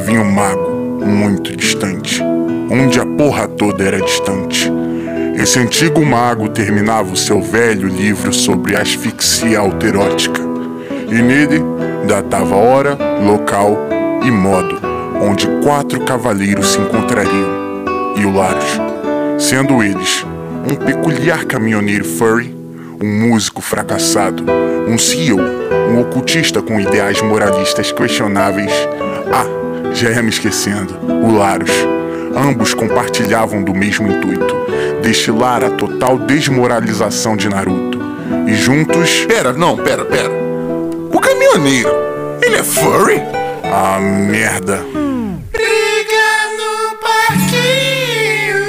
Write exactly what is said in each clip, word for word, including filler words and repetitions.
havia um mago muito distante, onde a porra toda era distante. Esse antigo mago terminava o seu velho livro sobre asfixia autoerótica, e nele datava hora, local e modo onde quatro cavaleiros se encontrariam, e o Larus, sendo eles um peculiar caminhoneiro furry, um músico fracassado, um C E O, um ocultista com ideais moralistas questionáveis. Ah, já ia me esquecendo, o Larus. Ambos compartilhavam do mesmo intuito, destilar a total desmoralização de Naruto. E juntos... Pera, não, pera, pera. O caminhoneiro, ele é furry? Ah, merda. Briga no parquinho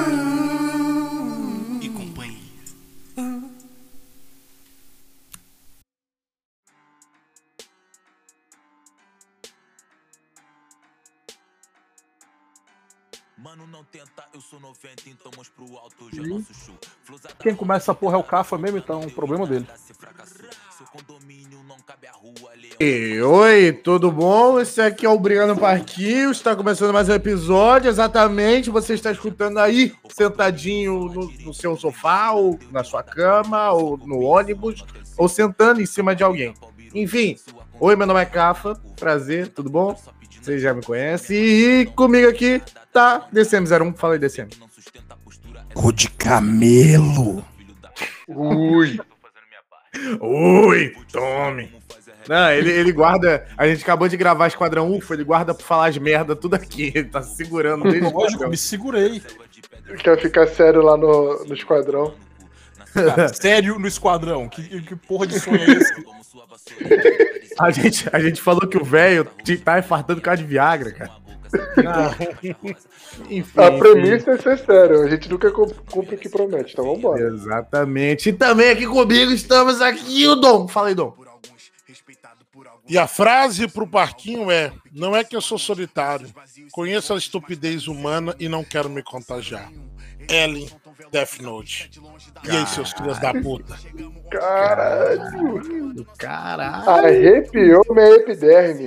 e companhia. Mano, não tenta, eu sou noventa, então mos pro alto, já nosso show. Quem começa essa porra é o Cafa mesmo, então o problema dele. E, oi, tudo bom? Esse aqui é o Briga no Parquinho, está começando mais um episódio, exatamente, você está escutando aí, sentadinho no, no seu sofá, ou na sua cama, ou no ônibus, ou sentando em cima de alguém. Enfim, oi, meu nome é Cafa, prazer, tudo bom? Vocês já me conhecem, e comigo aqui tá D C M zero um, fala aí D C M. O de camelo. Ui. Ui, tome. Não, ele, ele guarda. A gente acabou de gravar Esquadrão U F O, ele guarda pra falar as merda tudo aqui. Ele tá se segurando desde o Lógico, me segurei. Quer ficar sério lá no, no esquadrão? Cara, sério no esquadrão? Que, que porra de sonho é esse? A gente, a gente falou que o velho tá infartando por causa de Viagra, cara. Enfim, A premissa é ser sério, a gente nunca cumpre o que promete, então vambora. Exatamente. E também aqui comigo estamos aqui o Dom. Fala aí, Dom. E a frase pro Parquinho é: não é que eu sou solitário, conheço a estupidez humana e não quero me contagiar. Ellen, Death Note. E aí, seus filhos da puta? Caralho! Caralho! Arrepiou minha epiderme.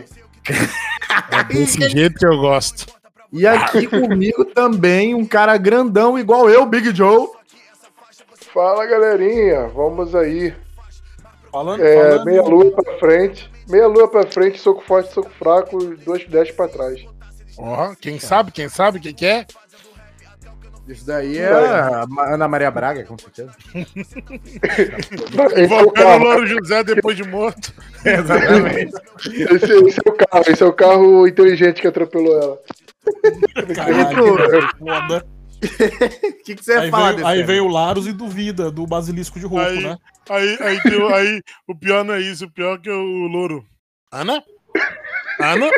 É desse jeito que eu gosto. E aqui comigo também um cara grandão igual eu, Big Joe. Fala, galerinha, vamos aí. Falando, É, falando... meia lua pra frente, meia lua pra frente, soco forte, soco fraco, dois dez pra trás. Ó, quem sabe, quem sabe, quem que é? Isso daí é a Ana Maria Braga, com certeza. Esse é o Invocando o carro, Louro José depois de morto. Exatamente. esse, esse é o carro, esse é o carro inteligente que atropelou ela. Caralho, foda. O que, que você ia Aí, falar vem, desse aí cara? vem o Larus e duvida do basilisco de roupa, Aí, né? aí, aí, deu- aí, o pior não é isso, o pior é que o Louro. Ana? Ana?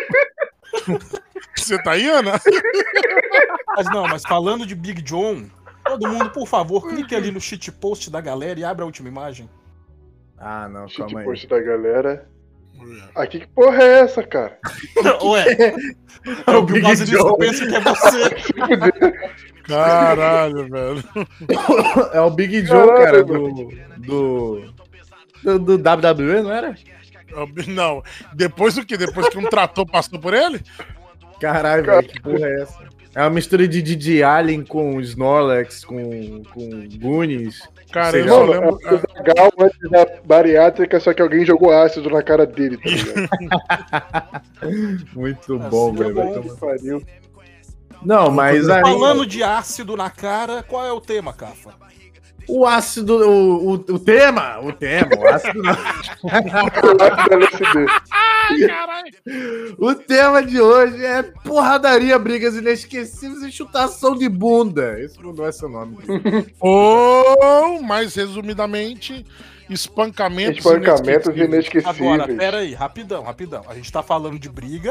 Você tá aí, Ana? Mas não, mas falando de Big John, todo mundo, por favor, clique ali no shitpost da galera e abra a última imagem. Ah, não, Shit calma aí. post da galera. Aqui, que porra é essa, cara? Ué, É o o Big basilisco John. pensa que é você. Caralho, velho. É o Big Joe, Caralho, cara, do, do, do. do W W E, não era? Não, depois do que? Depois que um trator passou por ele? Caralho, velho, que porra é essa? É uma mistura de Didi Allen com Snorlax, com, com Goonies. Cara, Sei eu lá. só Mano, é lembro. o legal antes da bariátrica, só que alguém jogou ácido na cara dele, tá ligado? Muito bom, Assim é velho. bom. vai tomar- Pariu. Não, mas aí. Falando de ácido na cara, qual é o tema, Cafa? O ácido. O, o, o tema! O tema, o ácido não. Ácido L S D. Caralho. O tema de hoje é porradaria, brigas inesquecíveis e chutação de bunda. Esse não é seu nome. Ou, mais resumidamente, espancamentos. Espancamentos inesquecíveis. inesquecíveis. Agora, pera aí, rapidão, rapidão. A gente tá falando de briga?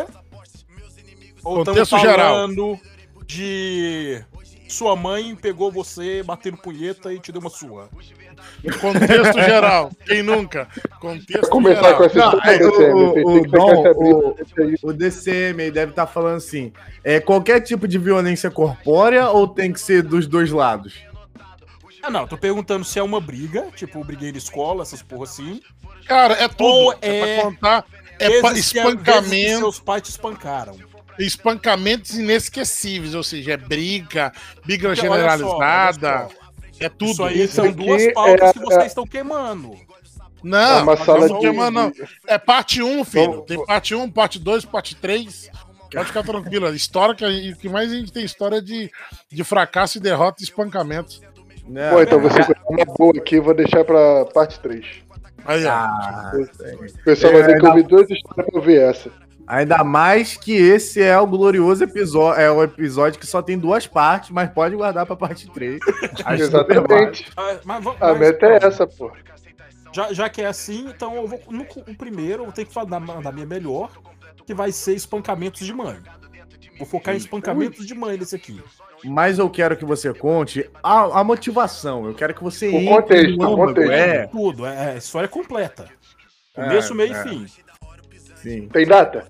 Ou Contexto estamos geral. falando de sua mãe pegou você batendo punheta e te deu uma sua? Contexto geral. Quem nunca? Contexto Pra começar geral. com essa Não, história, é, D C M, o- tem o- que pegar o essa Dom, briga, esse aí. O D C M aí deve estar falando assim: é qualquer tipo de violência corpórea ou tem que ser dos dois lados? Ah, não, tô perguntando se é uma briga, tipo, briguei na escola, essas porra assim. Cara, é tudo. Ou é é pra contar. É pra Vezes que- vezes que espancamento. seus pais te espancaram. espancamentos inesquecíveis, ou seja, é briga, briga Porque, olha generalizada, só, olha é tudo. Isso aí são aqui duas pautas é- que vocês é- estão queimando. Não, É uma nós sala não de- queimando, não. É parte um, filho. Vamos- Tem parte um, parte dois, parte três. Pode ficar tranquilo. História que, e o que mais a gente tem história de, de fracasso e derrota e espancamento. Né? Pô, então você pegou uma boa aqui, vou deixar pra parte três. Aí, ó. Ah, O pessoal vai ter que ouvir duas histórias pra ouvir essa. ainda mais que esse é o glorioso episódio, é o episódio que só tem duas partes, mas pode guardar pra parte três. Acho super válido. Exatamente. Ah, Mas, vamos- A mas, meta é então, essa, pô. Já, já que é assim, então eu vou. No, o primeiro, eu vou ter que falar da, da minha melhor, que vai ser espancamentos de mãe. Vou focar em espancamentos de mãe nesse aqui. Mas eu quero que você conte a, a motivação. Eu quero que você O contexto, o contexto. É, Tudo, é, é história completa. Começo, É, meio é. e fim. sim. Tem data?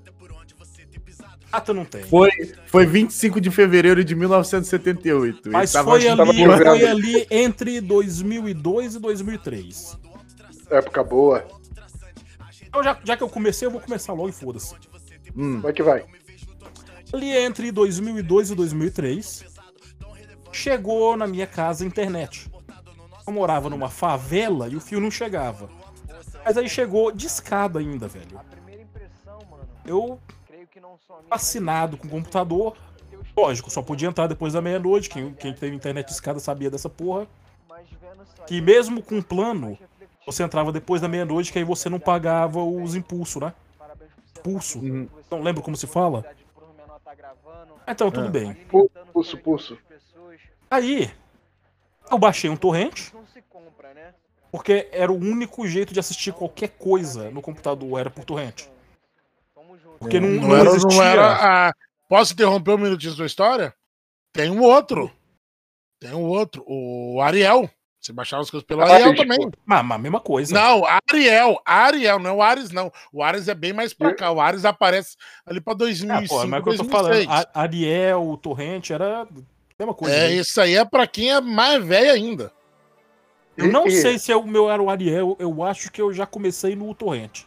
Data não tem. Foi, foi vinte e cinco de fevereiro de mil novecentos e setenta e oito. Mas Ele tava- foi tava ali, programado. foi ali entre dois mil e dois e dois mil e três. Época boa. Então, já, já que eu comecei, eu vou começar logo e foda-se. Hum, Como é que vai? Ali entre dois mil e dois e dois mil e três, chegou na minha casa a internet. Eu morava numa favela e o fio não chegava. Mas aí chegou de escada ainda, velho. Eu, fascinado com o computador, lógico, só podia entrar depois da meia-noite. Quem, quem teve internet de escada sabia dessa porra. Que mesmo com plano, você entrava depois da meia-noite, que aí você não pagava os impulsos, né? Pulso. Uhum. Não lembro como se fala? Então, tudo Ah. bem. Pu- Pulso, pulso. Aí, eu baixei um torrent, porque era o único jeito de assistir qualquer coisa no computador, era por torrent. Porque não, Não, não era, existia... não era a... Posso interromper um minutinho da sua história? Tem um outro. Tem um outro. O Ariel. Você baixava as coisas pelo Ah, Ariel bicho. também. Mas, mas a mesma coisa. Não, Ariel. Ariel, não é o Ares, não. O Ares é bem mais pra cá. O Ares aparece ali pra dois mil Ah, e pô, cinco, mas é o que eu tô dois mil e seis. falando, a- Ariel, o torrent, era a mesma coisa. É, né? isso aí é pra quem é mais velho ainda. Eu não E- e- sei se é o meu era o Ariel, eu acho que eu já comecei no torrent.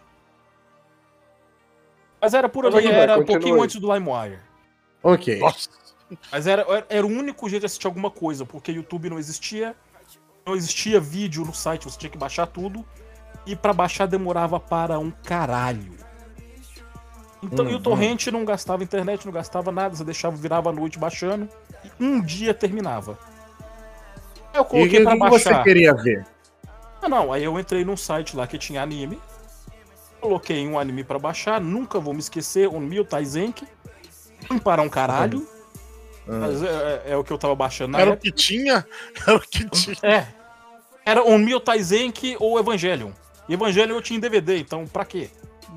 Mas era por ali, Continua, era um continua pouquinho aí. antes do LimeWire. ok. Nossa. Mas era, era- era o único jeito de assistir alguma coisa, porque YouTube não existia, não existia vídeo no site, você tinha que baixar tudo, e pra baixar demorava para um caralho. Então, Hum, e o torrent não gastava internet, não gastava nada, você deixava, virava a noite baixando, e um dia terminava. Aí eu E o coloquei que, pra que você baixar. queria ver? Ah, não, aí eu entrei num site lá que tinha anime, coloquei um anime pra baixar, nunca vou me esquecer, o Mil Taizenki, ruim para um caralho, mas é, é- é o que eu tava baixando na Era o época. que tinha. Era o que tinha. É, era o Mil Taizenki ou Evangelion. E Evangelion eu tinha em D V D, então pra quê?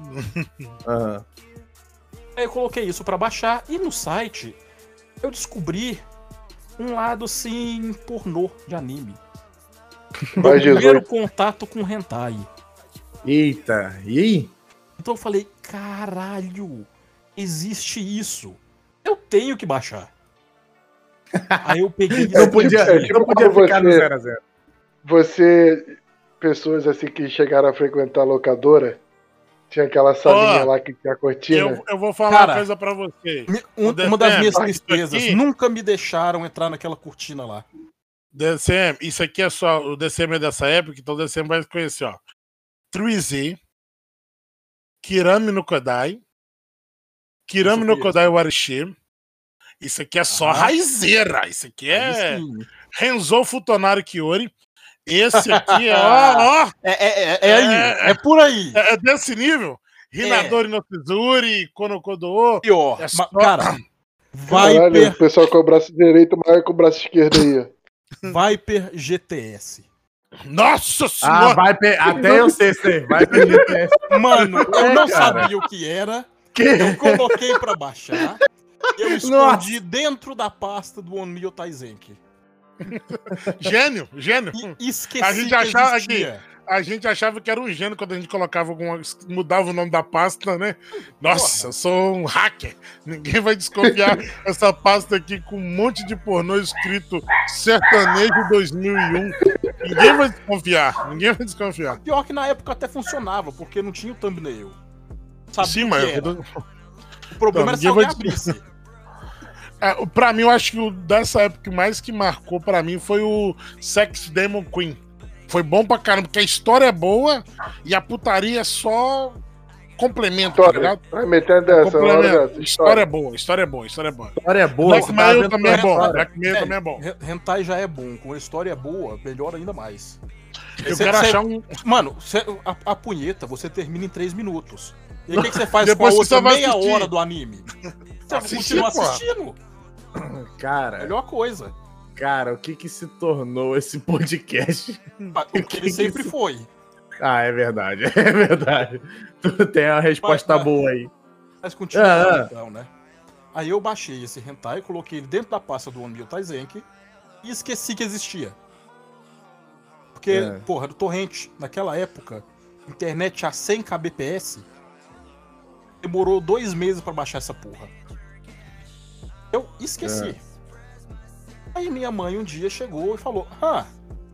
Aham. Aí eu coloquei isso pra baixar, e no site eu descobri um lado, assim, pornô de anime. Vai, Primeiro Jesus. contato com hentai. Eita, e aí? Então eu falei, caralho, existe isso. Eu tenho que baixar. Aí eu peguei Não podia, é tipo não podia quando ficar no você- zero a zero. Você, pessoas assim que chegaram a frequentar a locadora, tinha aquela salinha Ó, lá que tinha a cortina. Eu, eu vou falar Cara, uma coisa pra você. Me- um- O uma das D C M, minhas isso tristezas, aqui- nunca me deixaram entrar naquela cortina lá. D C M, isso aqui é só. O D C M é dessa época, então o D C M vai conhecer, ó. três Z, Kirami no Kodai, Kirami Isso no aqui, Kodai Warishi. Isso aqui é só Ah. raizeira. Isso aqui é Aí sim. Renzo Futonari Kiori. Esse aqui é. Ó, ó! É, é, é, é aí, é por aí. É, é desse nível? Hinadori no Tsuzuri, Konokodoo. Pior. É Ma- só- Cara, Caralho, o Viper, pessoal com o braço direito maior que o braço esquerdo aí. ó. Viper G T S. Nossa Ah, senhora! vai pe... até eu sei, sei. Vai pro G T S. Mano, eu É, não cara. sabia o que era. Que? Eu coloquei pra baixar. Eu escondi dentro da pasta do Onmyo Taizenki. Gênio, gênio. E esqueci A gente que achava existia. A gente achava que era um gênio quando a gente colocava alguma. Mudava o nome da pasta, né? Nossa, eu sou um hacker. Ninguém vai desconfiar essa pasta aqui com um monte de pornô escrito Sertanejo dois mil e um. Ninguém vai desconfiar. Ninguém vai desconfiar. Pior que na época até funcionava, porque não tinha o thumbnail. Sabia Sim, o mas. que era. O problema Não, era se ninguém alguém vai abrisse. É, pra mim, eu acho que o, dessa época que mais que marcou pra mim foi o Sex Demon Queen. Foi bom pra caramba, porque a história é boa e a putaria é só complemento, tá História. ligado? Vai metendo essa, Complemento. hora dessa. História é boa, história é boa, história é boa. História é boa. Black você tá Mail vendo também é bom, história. Black Mail É, também é bom. Re- Hentai já é bom, com a história boa, melhor ainda mais. Eu Cê- quero cê- achar um... Mano, cê- a, a punheta você termina em três minutos. E aí o que, que você faz Depois com a você outra vai meia assistir. hora do anime? Você Assistir, continua pô. assistindo. Cara, Melhor coisa. cara, o que que se tornou esse podcast? O que ele sempre foi. Ah, é verdade, é verdade. Tu tem a resposta Mas- mas- boa aí. Mas continua Ah, ah. então, né? Aí eu baixei esse hentai, coloquei ele dentro da pasta do One Mil Taizenki e esqueci que existia. Porque, É. porra, do torrent, naquela época, internet a cem kbps, demorou dois meses pra baixar essa porra. Eu esqueci. É. Aí minha mãe um dia chegou e falou: Ah,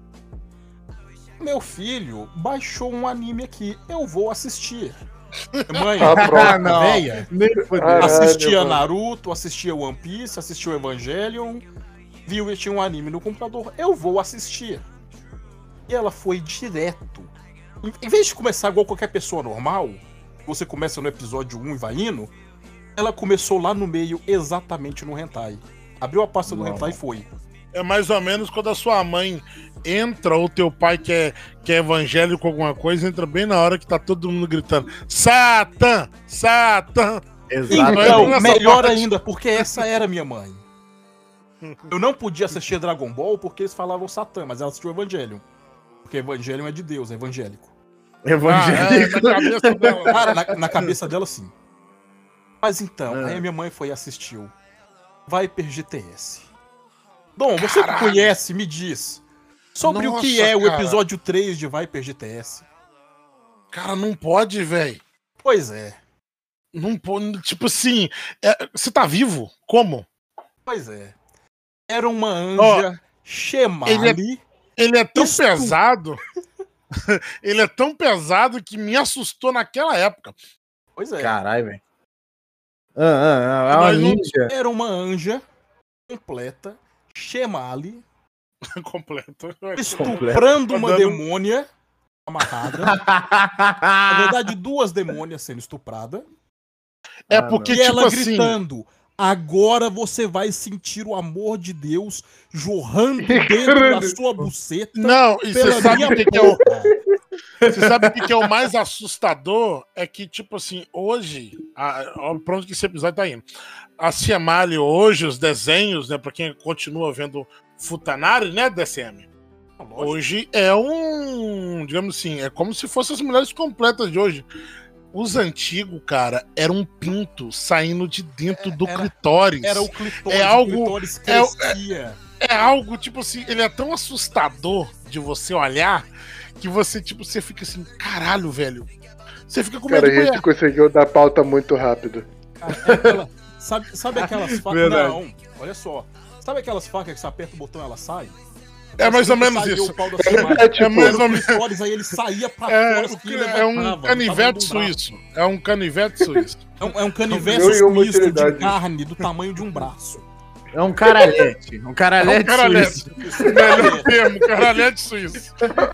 meu filho baixou um anime aqui, eu vou assistir. Mãe, Ah, pronto. Ah, não. véia, Nem fudeu. Caralho, assistia mano. Naruto, assistia One Piece, assistia o Evangelion, viu e tinha um anime no computador, eu vou assistir. E ela foi direto. Em- Em vez de começar igual qualquer pessoa normal, você começa no episódio um e vai indo, ela começou lá no meio, exatamente no hentai. Abriu a pasta do Não. hentai e foi. É mais ou menos quando a sua mãe entra, ou teu pai que é, que é evangélico alguma coisa, entra bem na hora que tá todo mundo gritando Satã! Satã! Exatamente. Então, Então, nessa melhor parte- ainda, porque essa era minha mãe. Eu não podia assistir Dragon Ball porque eles falavam Satã, mas ela assistiu Evangelion. Porque Evangelion é de Deus, é evangélico. Evangélico. Ah, é, na cabeça dela. Cara, na, na cabeça dela, sim. Mas então, Ah. aí a minha mãe foi e assistiu Viper G T S. Dom, você que conhece, me diz sobre o que Nossa, é o cara. episódio três de Viper G T S. Cara, não pode, velho. Pois é, Não pode. Tipo assim, é, você tá vivo? Como? pois é. Era uma anja Shemali. ele Ele é tão Isso- pesado. Ele é tão pesado que me assustou naquela época. Pois é. Caralho, velho. Ah, ah, ah, é uma Mas não- ninja. Era uma anja completa, Shemali, Completo. estuprando uma Tá dando- demônia amarrada. Na verdade, duas demônias sendo estupradas. É Ah, porque, E tipo ela assim. gritando: agora você vai sentir o amor de Deus jorrando dentro da sua buceta. Não, e você pela sabe minha o que, que é o. boca. Você sabe o que, que é o mais assustador? É que, tipo assim, hoje. A, ó, pra onde que esse episódio tá indo? A Ciamali hoje, os desenhos, né? Pra quem continua vendo Futanari, né, D C M? Hoje é um. Digamos assim, é como se fossem as mulheres completas de hoje. Os antigos, cara, era um pinto saindo de dentro do Era- clitóris. Era o clitóris, É algo- o clitóris é o- crescia. É algo, tipo assim, ele é tão assustador de você olhar que você, tipo, você fica assim, caralho, velho. Você fica com medo Cara, de a gente mulher. conseguiu dar pauta muito rápido. Cara, é aquela- sabe, sabe aquelas facas? Verdade. Não, olha só. Sabe aquelas facas que você aperta o botão e ela sai? É mais ou Assim que menos saiu isso. o pau da Shemali. É tipo- É mais Era ou o menos. clitóris, aí ele saía pra É, fora, o- assim, é levantava, um do canivete tamanho de um braço. suíço. É um canivete suíço. É um, é um canivete Mil e uma suíço de utilidade. carne do tamanho de um braço. É um caralhete. Um caralhete. É um caralhete. suíço. Melhor termo, caralhete suíço.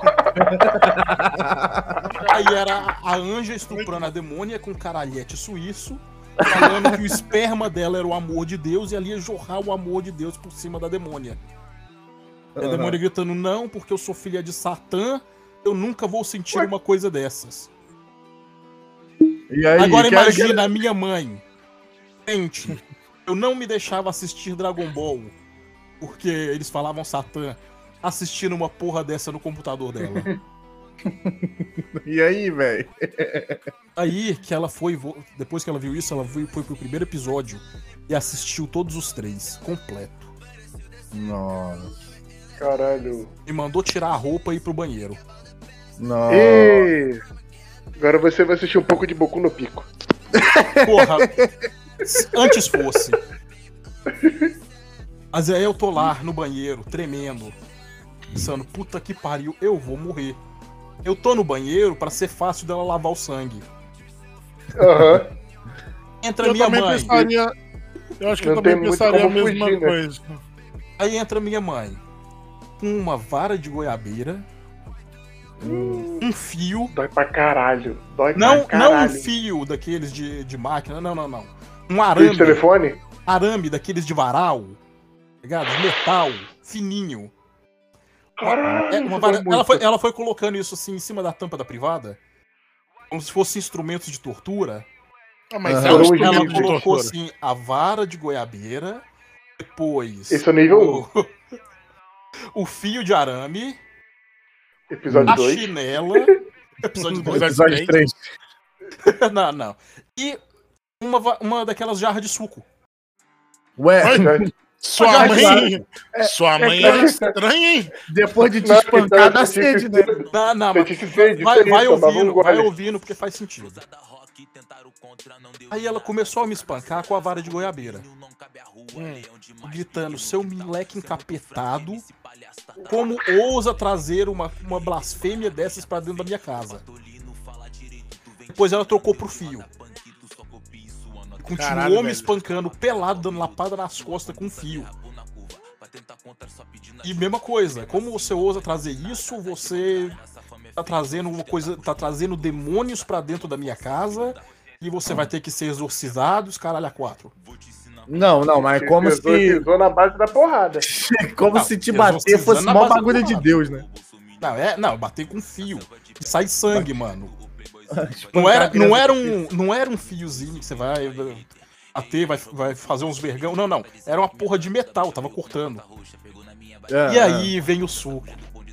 Aí era a anja estuprando a demônia com caralhete suíço, falando que o esperma dela era o amor de Deus e ali ia jorrar o amor de Deus por cima da demônia. E a demônia gritando, não, porque eu sou filha de Satã, eu nunca vou sentir uma coisa dessas. E aí, Agora quero- imagina a minha mãe. Gente, eu não me deixava assistir Dragon Ball, porque eles falavam Satã, assistindo uma porra dessa no computador dela. E aí, velho? Aí que ela foi, vo- depois que ela viu isso, ela foi, foi pro primeiro episódio e assistiu todos os três, completo. Nossa. Caralho. E mandou tirar a roupa e ir pro banheiro. Nossa. E... Agora você vai assistir um pouco de Boku no Pico. Porra, se antes fosse. Mas aí eu tô lá no banheiro, tremendo, pensando, puta que pariu, eu vou morrer. Eu tô no banheiro pra ser fácil dela lavar o sangue. Aham. Entra Eu minha também mãe. pensaria. Eu acho que eu Não também tem muito pensaria a como mesma fugir, né? coisa. Aí entra minha mãe com uma vara de goiabeira, um fio. Dói pra caralho. Dói Não, pra não um caralho. fio daqueles de, de máquina, não, não, não. Um Fio arame. de telefone? Arame daqueles de varal. Tá ligado? De metal, fininho. Caralho, É, uma isso vara- dói muito. ela, foi, ela foi colocando isso assim em cima da tampa da privada, como se fossem instrumentos de tortura. Ah, mas Aham. é um Ela instrumento Ela de colocou tortura. assim a vara de goiabeira, depois Esse é o nível o, o fio de arame, Episódio a dois. chinela, episódio dois, Episódio três. não, não, e uma, va- uma daquelas jarras de suco. Ué, Sua Já- mãe. Sua mãe é- é estranha, hein? depois de te Não, espancar, então, dá eu tive sede, né? cedo. Não, não, Eu mas tive sede, vai, isso vai aí, tomava um ouvindo, vai gole. ouvindo porque faz sentido. Aí ela começou a me espancar com a vara de goiabeira, gritando, seu moleque encapetado, como ousa trazer uma, uma blasfêmia dessas pra dentro da minha casa. Depois ela trocou pro fio. Continuou Caralho, me velho. espancando, pelado, dando lapada nas costas com fio. E mesma coisa, como você ousa trazer isso, você tá trazendo uma coisa, tá trazendo demônios pra dentro da minha casa e você vai ter que ser exorcizado, os caralho a quatro. Não, não, mas é como se, Exorcizou na base da porrada. como Não, se te bater exorcizando fosse na mó base da bagulho de porrada. Deus, né? Não, é, não, bater com fio. E sai sangue, mano. Não Espancar era, a criança não era com um, não era um fiozinho que você vai bater, vai, vai fazer uns vergão. Não, não. Era uma porra de metal, tava cortando. É, E é. aí vem o suco.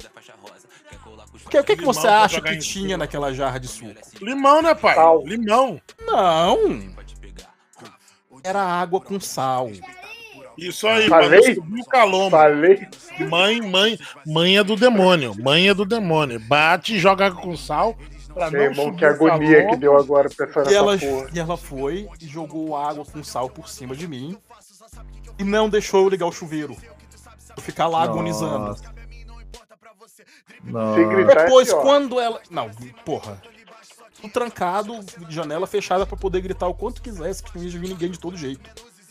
O que, o que, que você Limão pra acha jogar que em tinha cima. naquela jarra de suco? Limão, né, pai? Sal. Limão. Não. Era água com sal. Isso aí, Falei? pra não subir o calombo. Falei. Mãe, mãe, mãe é do demônio. Mãe é do demônio. Bate e joga água com sal. Pra Meu não irmão, subir que o agonia calombo. que deu agora pensando E ela, nessa porra. e ela foi e jogou água com sal por cima de mim. E não deixou eu ligar o chuveiro. Eu ficar lá agonizando. Nossa. Se gritar, Depois, é pior. quando ela. Não, porra. Tudo trancado, janela fechada pra poder gritar o quanto quisesse, que não ia vir ninguém de todo jeito.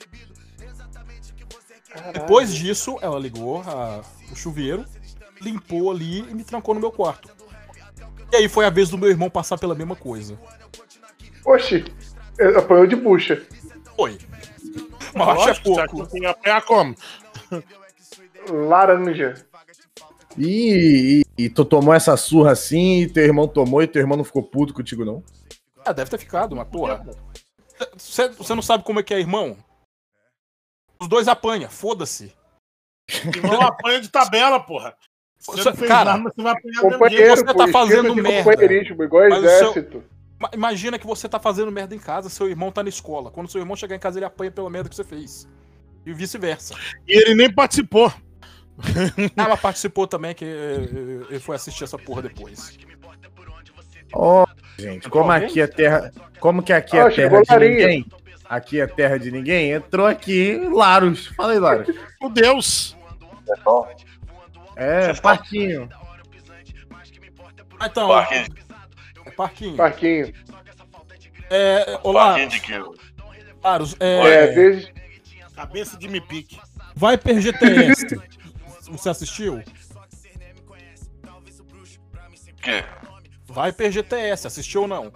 Depois disso, ela ligou a- o chuveiro, limpou ali e me trancou no meu quarto. E aí foi a vez do meu irmão passar pela mesma coisa. Oxi, ele apanhou de bucha. Foi. Mas eu acho é Lógico, pouco. você tem que apanhar como? Laranja. E, e, e tu tomou essa surra assim, e teu irmão tomou, e teu irmão não ficou puto contigo, não? Ah, deve ter ficado, mas porra. Você você não sabe como é que é, irmão? Os dois apanham, foda-se. Irmão apanha de tabela, porra. Você não fez Cara, nada, mas você vai apanhar do mesmo jeito. Companheiro, você pô, tá fazendo esquema de merda. companheirismo, igual Mas o seu- exército. Ma- Imagina que você tá fazendo merda em casa, seu irmão tá na escola. Quando seu irmão chegar em casa, ele apanha pela merda que você fez. E vice-versa. E ele nem participou. Ah, mas participou também, que eh, ele foi assistir essa porra depois. Ó, gente, como alguém? aqui é terra. Como que aqui é Ah, terra chegou de Larinha. ninguém? Aqui é terra de ninguém? Entrou aqui Larus. Fala aí, Larus. Meu Deus. É, Parquinho. Ah, então, Parquinho, é Parquinho. Parquinho. É, olá, parquinho de quilo. Laros, É, é, desde. Cabeça de me pique. Viper G T S. Você assistiu? Que? Viper G T S, assistiu ou não?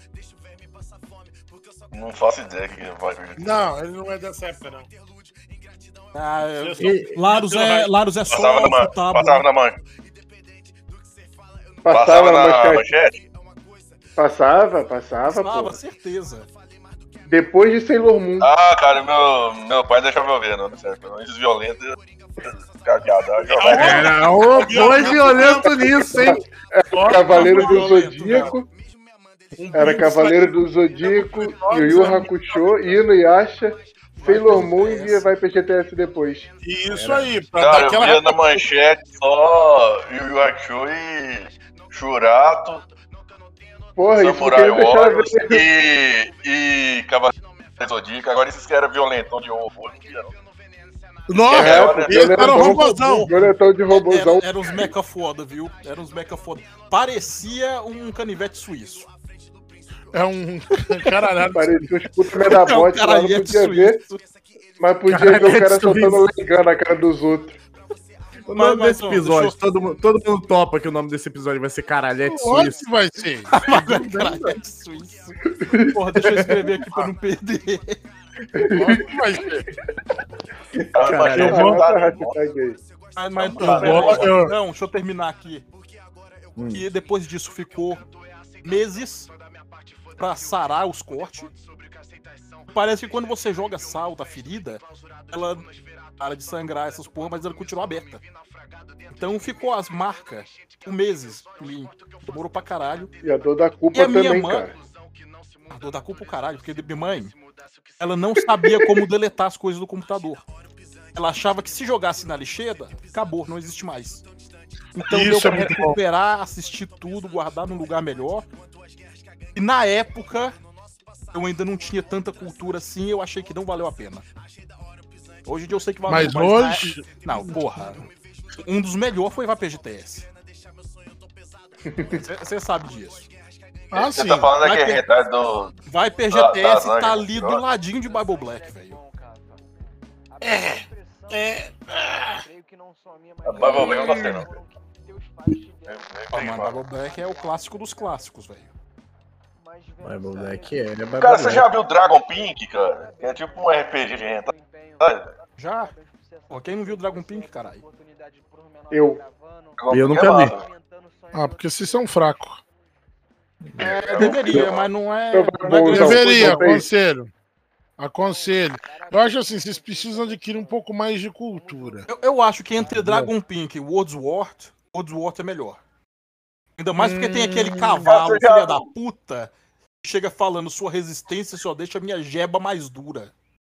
Não faço ideia que vai vir. Não, ele não é dessa época, não. Ah, é- Eu só- E- Laros é, Laros é Passava só na, man... tábua. passava na man... Passava, Passava na manchete. manchete. Passava, passava, Passava, pô. certeza. Depois de Sailor Moon. Ah, cara, meu, meu pai deixava eu ver, não, não sei. Esses violentos, cadeado. Era o dois violento nisso, hein? Cavaleiro do violento, Zodíaco. Um Era bico Cavaleiro do Zodíaco, Yu Yu Hakusho, Inu Yasha, Sailor Moon e via vai pra G T S depois. Isso aí, pra Cara, dar eu aquela. via na manchete só Yu Yu Hakusho e Shurato, Porra, isso porque Samurai ele deixava Warriors ver. e, e Cavaleiro do Zodíaco. Agora esses que eram violentão de ovo, eu não via, não. Nossa, É, esse era o violentão, robôzão. violentão de robôzão. Era, era uns meca foda, viu? Era uns meca foda. Parecia um canivete suíço. É um caralhado. Parecia os putos medabotes É um lá, não caralhete podia ver. suíço. Mas podia Caralhete ver o cara suíço. soltando legal na cara dos outros. O nome Mas, desse mas, episódio, deixa todo, mundo, todo mundo topa que o nome desse episódio vai ser Caralhete Lógico Suíço. que vai ser. Caralhete suíço. Porra, deixa eu escrever aqui pra não perder. Lógico que vai ser. Cara, eu Ah, vou- bota a hashtag aí. Mas, mas então, Eu pera vou- aí. eu- Não, deixa eu terminar aqui. Hum. E depois disso ficou meses pra sarar os cortes. Parece que quando você joga sal da ferida, ela para de sangrar essas porra, mas ela continua aberta. Então ficou as marcas por meses. Limpo. Demorou pra caralho. E a dor da culpa E a minha também, mãe- cara. A dor da culpa o caralho, porque minha mãe, ela não sabia como deletar as coisas do computador. Ela achava que se jogasse na lixeira, acabou, não existe mais. Então Isso deu pra é muito bom. recuperar, assistir tudo, guardar num lugar melhor. E na época, eu ainda não tinha tanta cultura assim, eu achei que não valeu a pena. Hoje em dia eu sei que valeu. Mas hoje- na- Não, porra. Um dos melhores foi Vapor G T S. Você sabe disso. Ah, Você sim. tá falando Vai daquele ter- retardo do. Viper Tá- G T S tá- tá tá- ali do ladinho de Bible Black, velho. É. A Bible Black eu não gostei, não. É, Ah, é, mano, Bible Black é o clássico dos clássicos, velho. Bible Black é, é Bible Cara, você Black. já viu Dragon Pink, cara? Que é tipo um R P G de hentai. Já? Pô, quem não viu Dragon Pink, caralho? Eu. Dragon Eu Pink nunca é vi. massa. Ah, porque vocês são fracos. É, deveria, mas não é. Eu Não é vou grande usar o- Deveria, botei. aconselho. Aconselho. Eu acho assim, vocês precisam adquirir um pouco mais de cultura. eu, eu acho que entre Dragon Pink e Wordsworth, Wordsworth é melhor. Ainda mais porque tem aquele cavalo, Você já- filha da puta, que chega falando sua resistência só deixa a minha jeba mais dura.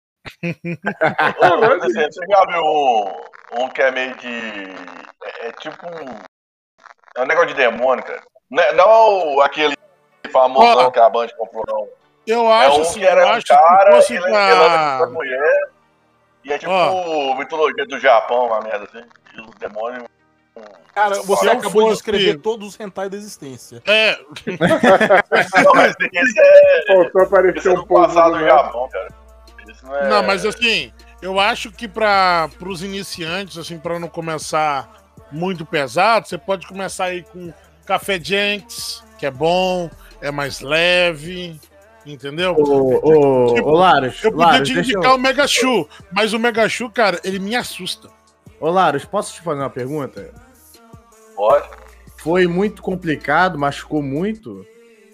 Ô, mas assim, você já viu um, um que é meio de. É, é tipo um. É um negócio de demônio, cara. Não, é- não aquele famosão Ó. que a Band comprou, não. Eu É acho um assim, que era eu um acho cara, que fosse ele, ele anda pra... com mulher. E é tipo Ó. mitologia do Japão, uma merda assim. E os demônios. Cara, você Se eu acabou de fosse- escrever todos os hentai da existência. É, Não, mas esse é, Faltou esse aparecer é um do pouco. passado do né? Japão, cara. Isso não é. não, mas assim, eu acho que para os iniciantes, assim, para não começar muito pesado, você pode começar aí com Café Jenks, que é bom, é mais leve, entendeu? Ô, ô, Tipo, ô, Laros, Eu podia Laros, te deixa indicar eu... o Mega Shu, mas o Mega Shu, cara, ele me assusta. Ô, Laros, posso te fazer uma pergunta? Pode. Foi muito complicado, machucou muito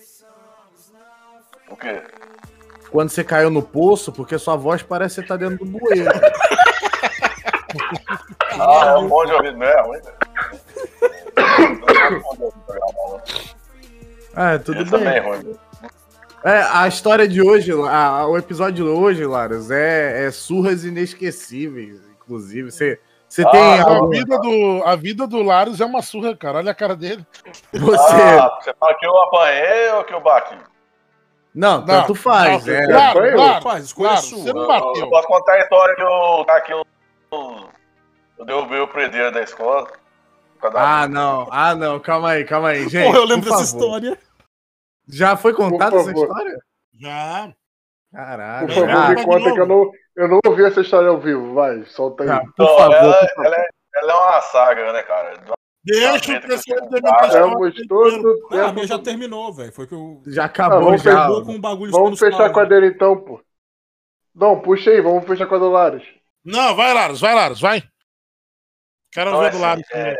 O quê? quando você caiu no poço, porque sua voz parece que você tá dentro do bueiro. Ah, é um bom de ouvido mesmo, hein? Ah, tudo Isso também é bem. ruim. É, a história de hoje, a- o episódio de hoje, Laros, é, é surras inesquecíveis, inclusive. Você, você tem Ah, A algum... vida, do, a vida do Laros é uma surra, cara. Olha a cara dele. Você... Ah, você fala que eu apanhei ou que eu bati? Não, tanto Não, faz. não, é. Claro, Foi eu. claro, Faz, escolha claro, sua. você não Eu, bateu. eu posso contar a história que eu, tá aqui, eu, eu derrubei o predeiro da escola. por causa da- Ah, não. Ah, não. Calma aí, calma aí, gente. Porra, eu lembro por dessa favor. história. Já foi contada Por essa favor. história? Já. Caralho. Por favor, Ah, me conta que eu não, eu não ouvi essa história ao vivo. Vai, solta aí. tá, por Então, favor. ela, por favor. ela é, ela é uma saga, né, cara? Deixa o Tá, pessoal tá, terminar a tá, história. Estamos todo Ah, a tempo. minha já terminou, velho. Foi que eu. Já Ah, acabou, vamos já. Acabou com um bagulho Vamos só nos fechar com a paus. dele então, pô. Dom, puxa aí, vamos fechar com a do Lares. Não, vai, Laros, vai, Laros, vai. Quero Então, ver assim, do lado. é,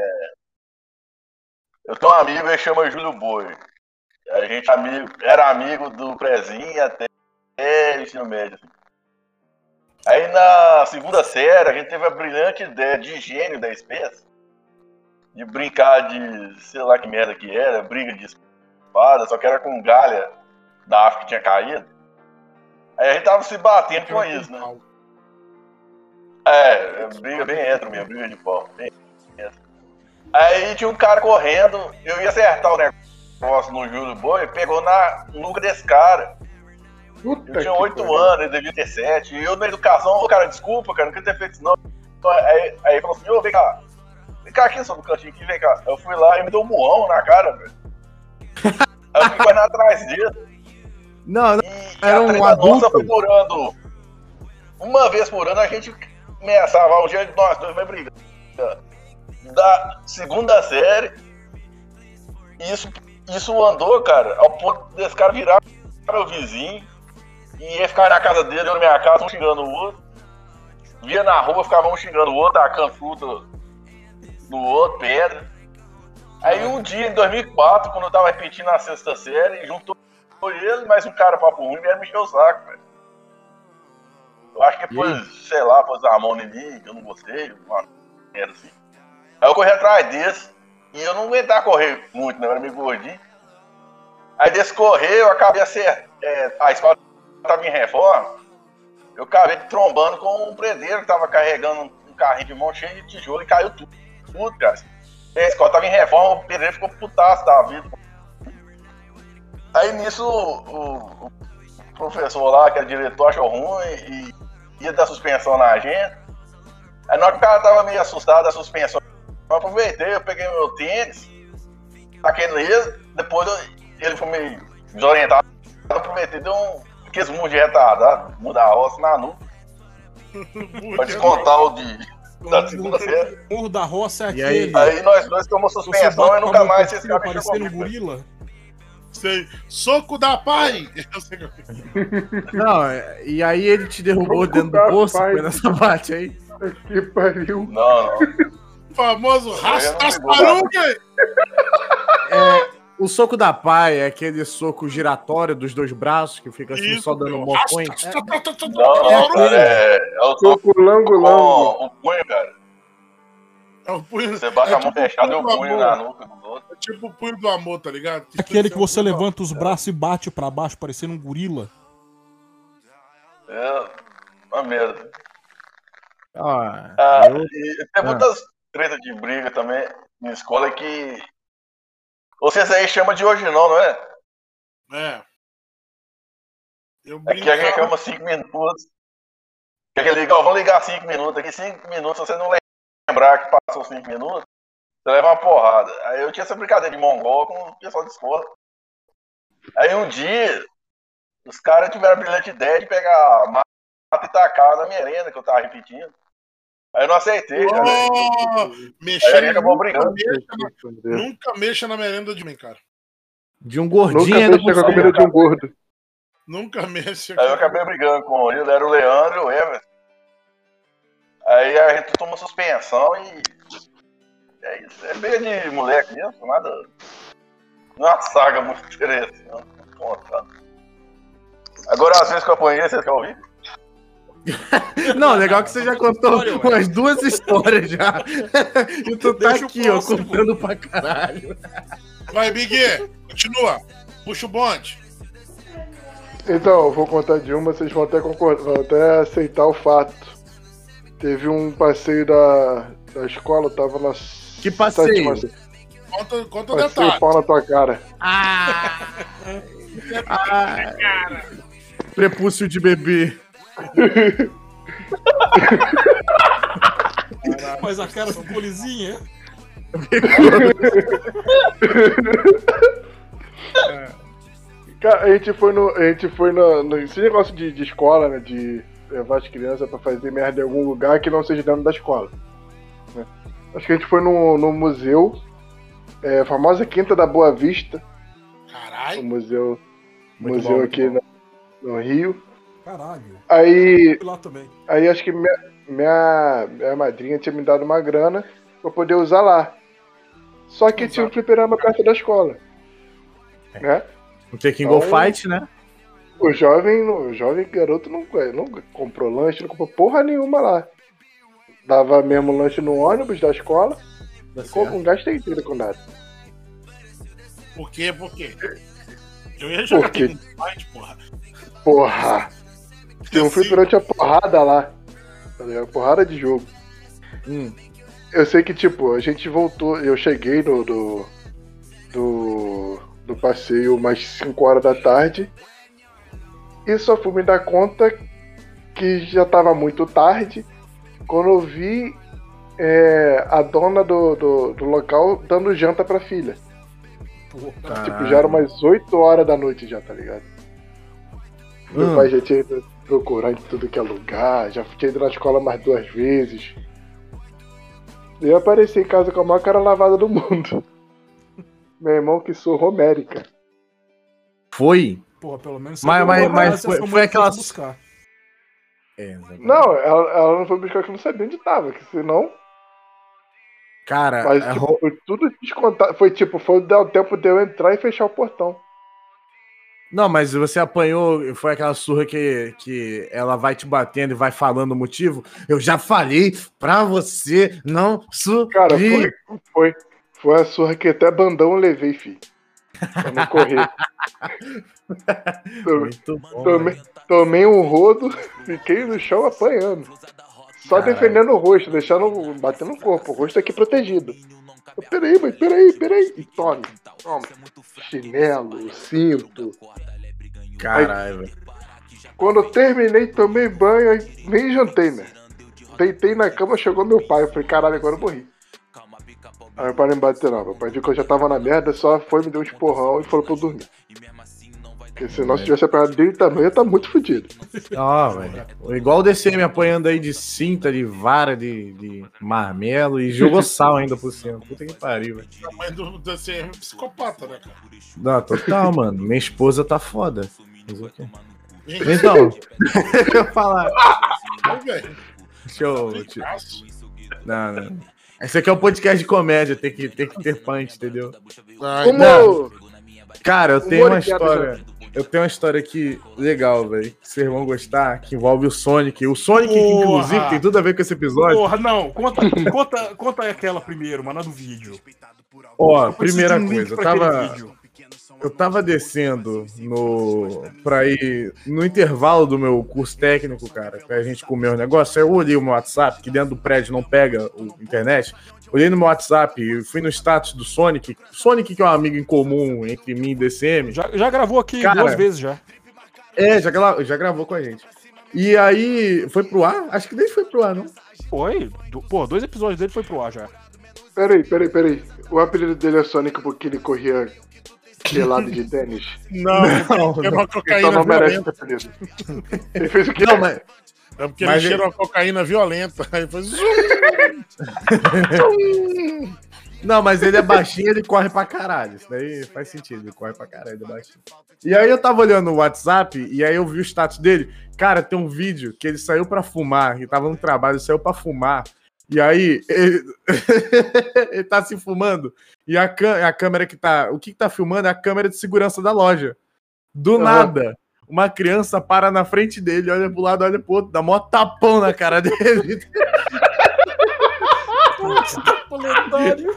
eu tenho um amigo, ele chama Júlio Boi. A gente amigo, era amigo do prezinho até o ensino médio. assim. Aí na segunda série, a gente teve a brilhante ideia de gênio da espécie de brincar de, sei lá que merda que era, briga de espada, só que era com galha da árvore que tinha caído. Aí a gente tava se batendo com isso, né? É, é briga bem hétero mesmo, briga de pau. Bem hétero. Aí tinha um cara correndo, eu ia acertar o negócio no Júlio Boi, pegou na nuca desse cara. Puta Eu tinha que oito pariu. anos, ele devia ter sete. E eu na educação, ô cara, desculpa, cara, não queria ter feito isso não. Aí, aí ele falou assim, ô, vem cá. Vem cá aqui, só no cantinho aqui, vem cá. Eu fui lá e me deu um murrão na cara, velho. Aí eu fui correndo atrás dele. Não, não. E Era a um treta adulto. nossa foi durando. Uma vez por ano a gente começava, um dia de nós dois vai brigar. Da segunda série, isso, isso andou, cara, ao ponto desse cara virar para o vizinho e ia ficar na casa dele, eu na minha casa, um xingando o outro. Via na rua, ficava um xingando o outro, tacando fruta no outro, pedra. Aí um dia, em dois mil e quatro, quando eu tava repetindo a sexta série, juntou ele mais um cara papo ruim e vieram me encher o saco, velho. Eu acho que depois, sei lá, pôs a mão em mim, que eu não gostei, uma merda assim. Aí eu corri atrás desse, e eu não aguentava correr muito, né? Eu era meio gordinho. Aí desse correr, eu acabei acertando, é, a escola tava em reforma, eu acabei trombando com um predeiro que tava carregando um carrinho de mão cheio de tijolo e caiu tudo, tudo, cara. A escola tava em reforma, o pedreiro ficou putaço da vida. Aí nisso, o, o professor lá, que era diretor, achou ruim e ia dar suspensão na gente. Aí na hora que o cara tava meio assustado da suspensão, eu aproveitei, eu peguei meu tênis, taquei nele, depois eu, ele foi meio desorientado, eu aproveitei, deu um aqueles murros de retardado, mudar a roça na nuca. Pra descontar o de... Da segunda série. O murro da roça é E aquele. aí? Aí nós dois tomamos suspensão e nunca mais esse cara mexeu parecendo um comigo. gorila. Sei. Soco da pai! Eu sei que eu- Não, é- e aí ele te derrubou Soco dentro da do poço, pai. foi nessa parte aí. Que pariu. Não, não. O famoso Eu não Rastasparuga! O soco da pai é aquele soco giratório dos dois braços que fica assim Isso, só dando meu. mó point. Não, não, cara. É, é o toco Soco lango-lango. com o punho, cara. É o punho, Você bate é a mão tipo fechada e o do punho amor. na nuca do outro. É tipo o punho do amor, tá ligado? Aquele que você é um punho do levanta os braços e bate pra baixo, parecendo um gorila. É uma merda. Ah, Ah, eu- e tem muitas tretas de briga também na escola que vocês aí chamam de hoje não, não é? amor. É. Eu Aqui a gente brincava. chama cinco minutos. Quer que ligar? Vamos ligar cinco minutos. Aqui cinco minutos, se você não lembrar que passou cinco minutos, você leva uma porrada. Aí eu tinha essa brincadeira de mongol com o pessoal de escola. Aí um dia, os caras tiveram a brilhante ideia de pegar a mata e tacar na merenda que eu tava repetindo. Aí eu não aceitei. cara. Oh, Aí mexer, a gente acabou nunca, brigando. mexa na, nunca mexa na merenda de mim, cara. de um Nunca gordinho ainda mexa com a por comida cima. de um gordo. Nunca mexa. Aí eu acabei brigando com ele, era o Leandro e o Everton. Aí a gente toma suspensão e. É isso. É briga de moleque mesmo, nada. Não é uma saga muito interessante, não. Contando. Agora, às vezes que eu apanhei, você quer ouvir? Não, legal que você já contou História, ué. umas duas histórias já. E tu tá Deixa o aqui, ó, próximo. contando pra caralho. Vai, Big, continua. Puxa o bonde. Então, eu vou contar de uma, vocês vão até concordar, vão até aceitar o fato. Teve um passeio da, da escola, eu tava na. Que passeio? sétima- Conta, conta o Passei o detalhe. pau na tua cara. Ah, prepúcio de bebê. Mas a cara ficou lisinha. Cara, a gente foi no. A gente foi no. no esse negócio de, de escola, né? De levar as crianças pra fazer merda em algum lugar que não seja dentro da escola. Né? Acho que a gente foi no, no museu. É, a famosa Quinta da Boa Vista. O Caralho. museu. Muito museu bom, muito aqui bom. no, no Rio. Caralho. Aí. Fui lá também. Aí acho que minha, minha, minha madrinha tinha me dado uma grana pra poder usar lá. Só que tinha um fliperama perto da escola. Né? Um Tekken Go Então- Fight, né? O jovem, o jovem garoto não, não comprou lanche, não comprou porra nenhuma lá. Dava mesmo lanche no ônibus da escola. Tá Com, certo. não gastei dinheiro com nada. Por quê? Por quê? Eu ia jogar Por quê? Tekken Fight, porra. Porra! Tinha um Assim, fliperama, tinha porrada lá. Tá ligado? Porrada de jogo. Hum. Eu sei que, tipo, a gente voltou. Eu cheguei no. Do, do, do passeio umas cinco horas da tarde. E só fui me dar conta que já tava muito tarde. Quando eu vi é, a dona do, do, do local dando janta pra filha. Porra. Caralho. Tipo, já era umas oito horas da noite já, tá ligado? Meu Hum. pai já tinha ido procurar em tudo que é lugar, já tinha ido na escola mais duas vezes. E eu apareci em casa com a maior cara lavada do mundo. Meu irmão que sou homérica. Foi? Porra, pelo menos você Mas- deu mas- uma mas base, foi- sua foi mãe aquela- foi buscar. É, exatamente. Não, ela, ela não foi buscar que eu não sabia onde tava, que senão. Cara, Mas é tipo, ro- foi tudo descontado. Foi tipo, foi dar o tempo de eu entrar e fechar o portão. não, mas você apanhou, foi aquela surra que, que ela vai te batendo e vai falando o motivo. Eu já falei pra você não subir. Cara, foi, foi, foi a surra que até bandão eu levei, filho. Pra não correr. Tomei, Muito bom. tomei, velho. tomei um rodo, fiquei no chão apanhando. Só Caralho. defendendo o rosto, deixando, batendo o corpo, o rosto aqui protegido. Eu, peraí, mas peraí, peraí. E tome, toma. Chinelo, cinto. Caralho, velho. Quando eu terminei, tomei banho, aí nem jantei, né? Deitei na cama, chegou meu pai. Eu falei, caralho, agora eu morri. Aí meu pai não me bateu, não. Meu pai viu que eu já tava na merda, só foi, me deu um esporrão e falou pra eu dormir. Porque senão, se tivesse apanhado dele também, eu ia tá muito fodido. Ó, velho. Igual o D C me apanhando aí de cinta, de vara, de, de marmelo e jogou sal ainda por cima. Puta que pariu, velho. A mãe do D C é psicopata, né, cara? Não, total, mano. Minha esposa tá foda. Fazer o quê? Então, deixa eu falar. Ai, velho. Deixa eu. deixa eu- Aço. Não, não. Esse aqui é um podcast de comédia, tem que, tem que ter punch, entendeu? Ai, Como. não. Cara, eu tenho uma Humor e piada, história. Eu tenho uma história aqui legal, velho. Que vocês vão gostar, que envolve o Sonic. O Sonic, que, inclusive, Porra. tem tudo a ver com esse episódio. Porra, não, conta, conta, conta aquela primeiro, mano, a do vídeo. Ó, Eu preciso primeira de um link coisa, eu pra aquele tava. vídeo. Eu tava descendo no. pra ir no intervalo do meu curso técnico, cara, pra gente comer o negócio. Aí eu olhei o meu WhatsApp, que dentro do prédio não pega o internet. Olhei no meu WhatsApp e fui no status do Sonic. Sonic, que é um amigo em comum entre mim e D C M. Já, já gravou aqui Cara. duas vezes já. É, já, gra- já gravou com a gente. E aí, foi pro ar? Acho que nem foi pro ar, não. Foi. Do- Pô, dois episódios dele foi pro ar já. Peraí, peraí, peraí. O apelido dele é Sonic porque ele corria pelado de tênis. Não, Não, porque era uma Então cocaína não merece violenta. esse apelido. Ele fez o quê? Não, mas. É porque Mas ele ele- cheira uma cocaína violenta. Aí foi zum. Não, mas ele é baixinho, ele corre pra caralho. Isso daí faz sentido, ele corre pra caralho, ele é baixinho. E aí eu tava olhando o WhatsApp, e aí eu vi o status dele. Cara, tem um vídeo que ele saiu pra fumar, ele tava no trabalho, ele saiu pra fumar. E aí, ele, ele tá se fumando, e a, cã- a câmera que tá... O que que tá filmando é a câmera de segurança da loja. Do Aham. nada, uma criança para na frente dele, olha pro lado, olha pro outro, dá mó tapão na cara dele. Proletário.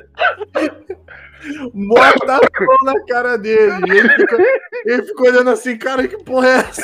Mó tapão na cara dele. E ele fica, ele fica olhando assim, cara, que porra é essa?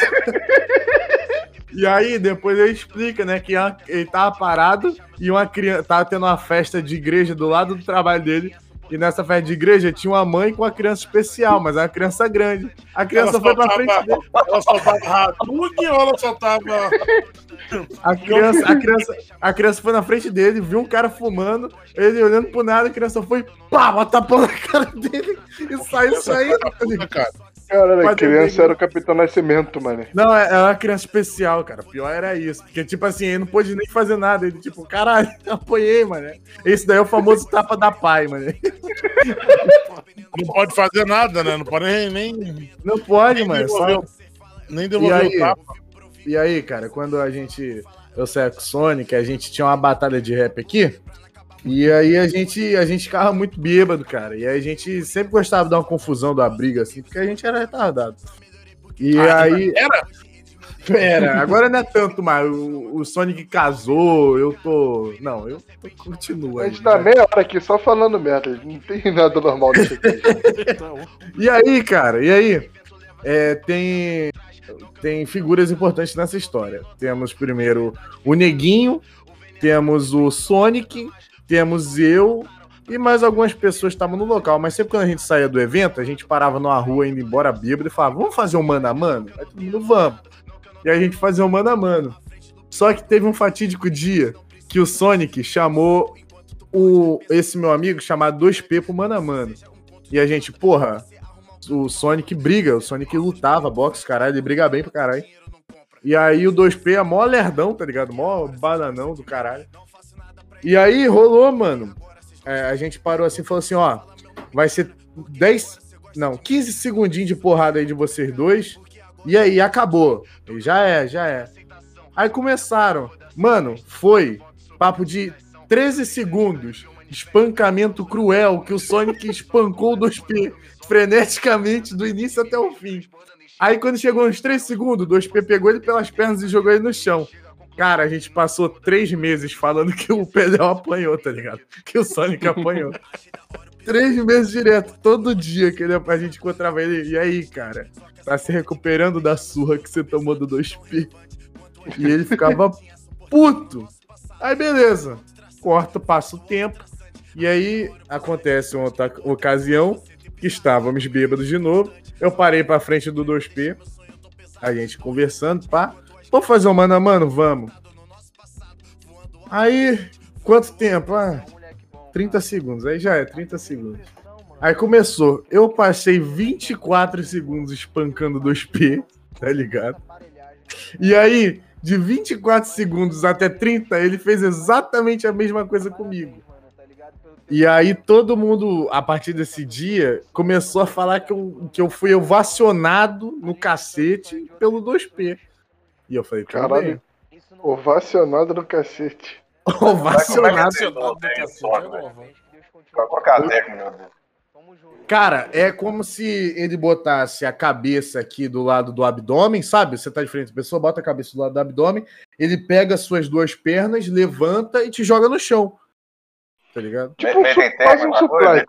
E aí, depois ele explica, né, que a- ele tava parado e uma criança tava tendo uma festa de igreja do lado do trabalho dele. E nessa festa de igreja tinha uma mãe com uma criança especial, mas é uma criança grande. A criança Ela foi pra soltava- frente dele. Ela só tava Hadouken ou ela só tava. A criança, a, criança, a criança foi na frente dele, viu um cara fumando, ele olhando pro nada, a criança foi, pá, uma tapão na cara dele e saiu saindo. Cara, Caralho, a Pode criança ver. era o Capitão Nascimento, mano. Não, é, é uma criança especial, cara. Pior era isso. Porque, tipo assim, ele não pôde nem fazer nada. Ele, tipo, caralho, apoiei, mano. Esse daí é o famoso tapa da pai, mano. não pode fazer nada, né? Não pode nem. Nem, Não pode, nem mano. devolver, Só... o- nem E devolver aí, o tapa. e aí, cara, quando a gente. Eu saí com o Sonic, a gente tinha uma batalha de rap aqui. E aí a gente, a gente ficava muito bêbado, cara. E aí a gente sempre gostava de dar uma confusão da briga, assim, porque a gente era retardado. E Ah, aí. Era? Pera, agora não é tanto mais. O, o Sonic casou, eu tô. Não, eu, eu continuo A aí. gente tá meia hora aqui só falando merda. Não tem nada normal nisso aqui. Então, E aí, cara, e aí? É, tem, tem figuras importantes nessa história. Temos primeiro o Neguinho, temos o Sonic, temos eu e mais algumas pessoas que estavam no local. Mas sempre quando a gente saía do evento, a gente parava numa rua indo embora bêbado e falava, vamos fazer um mano a mano? Aí todo mundo, vamos. E aí a gente fazia um mano a mano. Só que teve um fatídico dia que o Sonic chamou o, esse meu amigo chamado dois P pro mano a mano. E a gente, porra, o Sonic briga, o Sonic lutava, boxe, caralho, ele briga bem pra caralho. E aí o dois P é mó lerdão, tá ligado? Mó bananão do caralho. E aí rolou, mano. É, a gente parou assim e falou assim, ó, vai ser dez, não, quinze segundinhos de porrada aí de vocês dois. E aí, acabou. E já é, já é. Aí começaram. Mano, foi papo de treze segundos. Espancamento cruel que o Sonic espancou o dois P freneticamente do início até o fim. Aí quando chegou uns três segundos, o dois P pegou ele pelas pernas e jogou ele no chão. Cara, a gente passou três meses falando que o Pedel apanhou, tá ligado? Que o Sonic apanhou. Três meses direto, todo dia que ele, a gente encontrava ele. E aí, cara, tá se recuperando da surra que você tomou do dois P. E ele ficava puto. Aí, beleza. Corta, passa o tempo. E aí, acontece uma outra ocasião que estávamos bêbados de novo. Eu parei pra frente do dois P. A gente conversando, pá. Vamos fazer um mano a mano? Vamos. Aí, quanto tempo? Ah, trinta segundos. Aí já é, trinta segundos. Aí começou. Eu passei vinte e quatro segundos espancando dois P, tá ligado? E aí, de vinte e quatro segundos até trinta, ele fez exatamente a mesma coisa comigo. E aí todo mundo, a partir desse dia, começou a falar que eu, que eu fui ovacionado no cacete pelo dois P. E eu falei, caralho, ovacionado no cacete. Ovacionado no cacete. Qual que é a técnica dele? Cara, é como se ele botasse a cabeça aqui do lado do abdômen, sabe? Você tá de frente à pessoa, bota a cabeça do lado do abdômen, ele pega as suas duas pernas, levanta e te joga no chão. Tá ligado? Tipo, faz um suplex.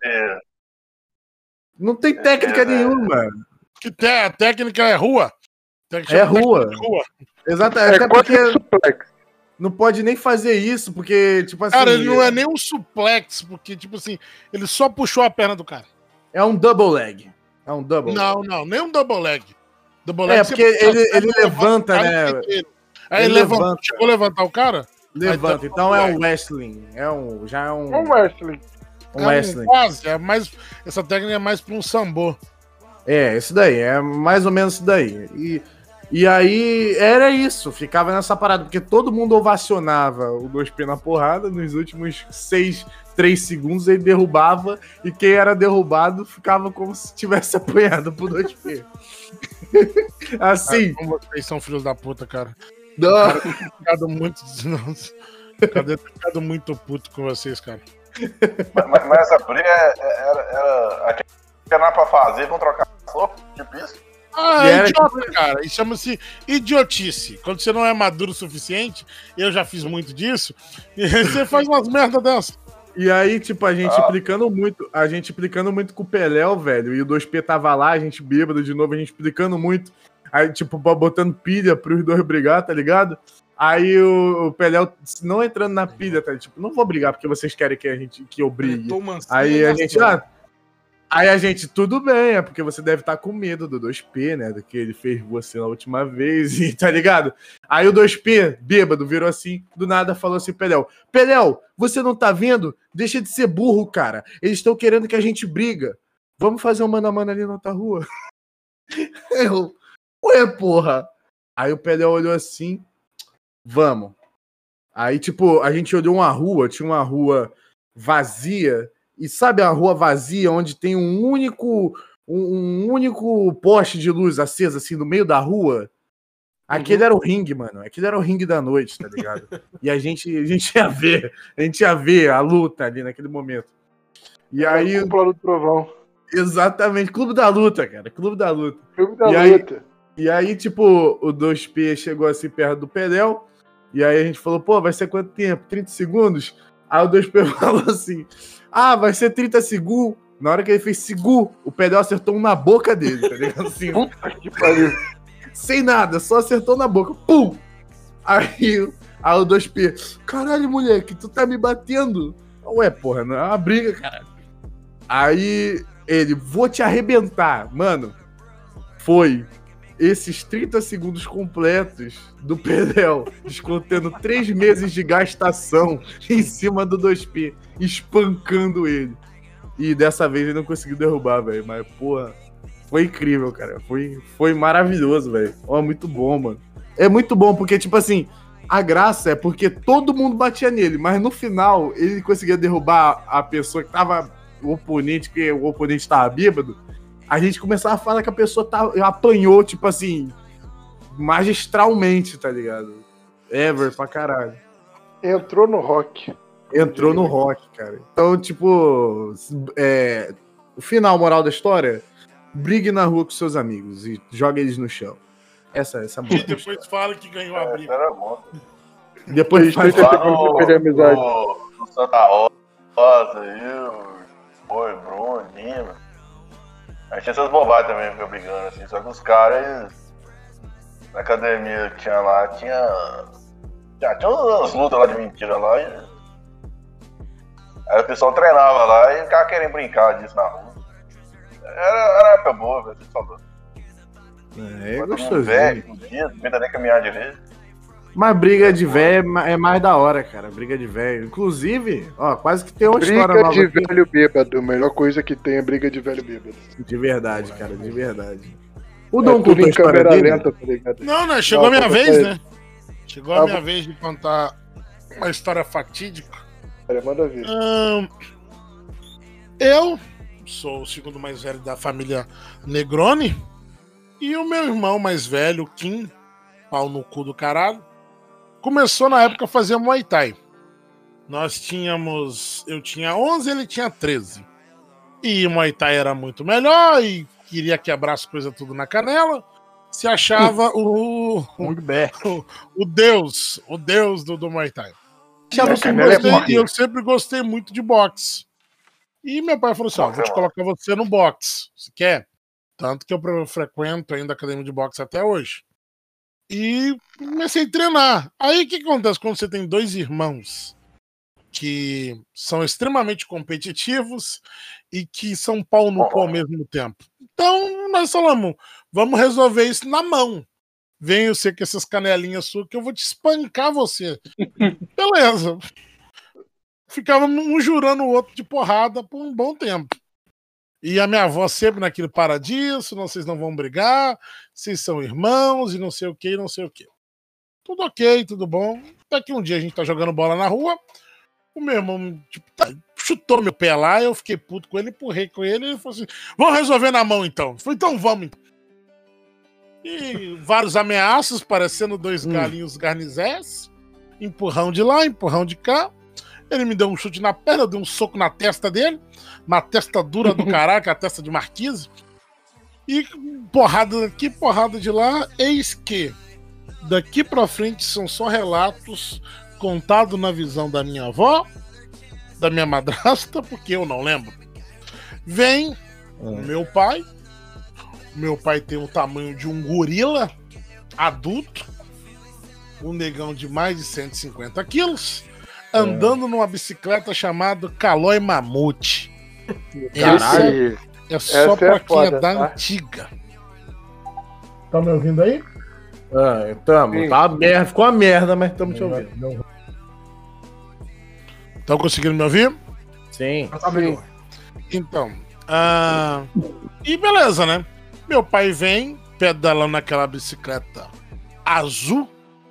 Não tem técnica nenhuma. Que te, a técnica é rua. É rua. rua. Exatamente. É até porque suplex. Não pode nem fazer isso, porque, tipo assim... Cara, ele não é nem um suplex, porque, tipo assim, ele só puxou a perna do cara. É um double leg. É um double Não, leg. não, nem um double leg. Double leg é, porque ele, ele levanta, né? Aí ele levanta. levanta. Chegou a levantar o cara? Levanta. Aí, então é um wrestling. É um... Já é um... Um wrestling. Um é wrestling. Um quase. É mais, essa técnica é mais pra um sambo. É, isso daí. É mais ou menos isso daí. E... E aí, era isso, ficava nessa parada, porque todo mundo ovacionava o dois P na porrada, nos últimos seis, três segundos ele derrubava, e quem era derrubado ficava como se tivesse apanhado pro dois P. Assim. Ah, como vocês são filhos da puta, cara. Não. Cara, eu tenho ficado muito... Cadê? Eu tenho ficado muito puto com vocês, cara. Mas, mas, mas essa briga era... era... Aqui não era pra fazer, vão trocar soco, tipo isso? Ah, é idiota, tipo... cara. Isso chama-se idiotice. Quando você não é maduro o suficiente, eu já fiz muito disso, e você faz umas merda dessas. E aí, tipo, a gente ah. implicando muito, a gente implicando muito com o Peléu, velho, e o dois P tava lá, a gente bêbado de novo, a gente implicando muito, aí, tipo, botando pilha pros dois brigar, tá ligado? Aí o, o Peléu não entrando na pilha, tá? Tipo, não vou brigar porque vocês querem que, a gente, que eu brigue. Aí a gente, ah, Aí a gente, tudo bem, é porque você deve estar com medo do dois P, né? Do que ele fez você na última vez, e tá ligado? Aí o dois P, bêbado, virou assim, do nada falou assim, Peléu, Peléu, você não tá vendo? Deixa de ser burro, cara. Eles estão querendo que a gente briga. Vamos fazer um mano a mano ali na outra rua? Eu, ué, porra. Aí o Peléu olhou assim, vamos. Aí, tipo, a gente olhou uma rua, tinha uma rua vazia. E sabe a rua vazia, onde tem um único um, um único poste de luz acesa, assim, no meio da rua? Aquele uhum. era o ringue, mano. Aquele era o ringue da noite, tá ligado? E a gente, a gente ia ver, a gente ia ver a luta ali naquele momento. E é aí... O Clube do Trovão. Exatamente, Clube da Luta, cara. Clube da Luta. Clube da e Luta. Aí, e aí, tipo, o dois P chegou assim perto do Peléu, e aí a gente falou, pô, vai ser quanto tempo? trinta segundos? Aí o dois P falou assim... Ah, vai ser trinta segundos. Na hora que ele fez segundos, o Pedel acertou um na boca dele, tá ligado? Assim, que pariu. Sem nada, só acertou na boca. Pum! Aí, aí o dois P, caralho, moleque, tu tá me batendo. Ué, porra, não é uma briga, cara. Aí ele, vou te arrebentar. Mano, foi esses trinta segundos completos do Pedel, descontando três meses de gastação em cima do dois P, espancando ele. E dessa vez ele não conseguiu derrubar, velho. Mas, porra, Foi incrível, cara. Foi, foi maravilhoso, velho. Ó, muito bom, mano. É muito bom, porque, tipo assim, a graça é porque todo mundo batia nele, mas no final ele conseguia derrubar a pessoa que tava, o oponente, que o oponente tava bêbado. A gente começava a falar que a pessoa tá, apanhou, tipo assim, magistralmente, tá ligado? Ever pra caralho. Entrou no rock. Entrou no rock, cara. Então, tipo, é, o final moral da história, brigue na rua com seus amigos e joga eles no chão. Essa, essa E depois fala que ganhou a briga. Era bom. Depois faz... Lá no, amizade. no, no Santa Rosa, eu, Oi, Bruno, Nino. A gente tinha essas bobagens também, fica brigando assim. Só que os caras, na academia que tinha lá, tinha. Já tinha umas lutas lá de mentira lá. E... aí o pessoal treinava lá e ficava querendo brincar disso na rua. Era, era época boa, velho, você falou. É, é gostoso. Velho, um dia, não tenta nem caminhar direito. Mas briga de velho é mais da hora, cara. Briga de velho. Inclusive, ó, quase que tem uma briga história nova. Briga de aqui. Velho bêbado. A melhor coisa que tem é briga de velho bêbado. De verdade, cara, de verdade. O Dom é contou a história dele? Lenta, tá ligado? Não, né? Chegou não, a minha vez, né? Chegou a ah, minha vou... vez de contar uma história fatídica. Cara, manda ver. Hum, eu sou o segundo mais velho da família Negroni. E o meu irmão mais velho, Kim, pau no cu do caralho, começou na época a fazer Muay Thai. Nós tínhamos... eu tinha onze, ele tinha treze. E o Muay Thai era muito melhor e queria quebrar as coisas tudo na canela. Se achava o, o, o, o deus, o deus do, do Muay Thai. E eu, sempre gostei, eu sempre gostei muito de boxe. E meu pai falou assim, ó, vou te colocar você no boxe. Você quer? Tanto que eu frequento ainda a academia de boxe até hoje. E comecei a treinar. Aí o que acontece quando você tem dois irmãos que são extremamente competitivos e que são pau no cu ao mesmo tempo? Então nós falamos, vamos resolver isso na mão. Venha você com essas canelinhas suas que eu vou te espancar você. Beleza. Ficávamos um jurando o outro de porrada por um bom tempo. E a minha avó sempre naquilo, para disso, não, vocês não vão brigar, vocês são irmãos e não sei o que, não sei o que. Tudo ok, tudo bom. Até que um dia a gente tá jogando bola na rua, o meu irmão tipo, tá, chutou meu pé lá, eu fiquei puto com ele, empurrei com ele e ele falou assim, vamos resolver na mão então. Eu falei, então vamos. E vários ameaços, parecendo dois hum. galinhos garnizés, empurrão de lá, empurrão de cá. Ele me deu um chute na perna, eu dei um soco na testa dele, uma testa dura do caralho, que é a testa de Marquise. E porrada daqui, porrada de lá. Eis que daqui pra frente são só relatos contados na visão da minha avó, da minha madrasta, porque eu não lembro. Vem o meu pai. Meu pai tem o tamanho de um gorila adulto, um negão de mais de cento e cinquenta quilos. Andando é. numa bicicleta chamada Calói Mamute. Caralho. É só Essa pra é quem foda, é da tá? antiga. Tá me ouvindo aí? Ah, tamo. Tá uma merda, ficou uma merda, mas estamos te ouvindo. Estão conseguindo me ouvir? Sim. Tá melhor. Então. Ah, e beleza, né? Meu pai vem pedalando naquela bicicleta azul.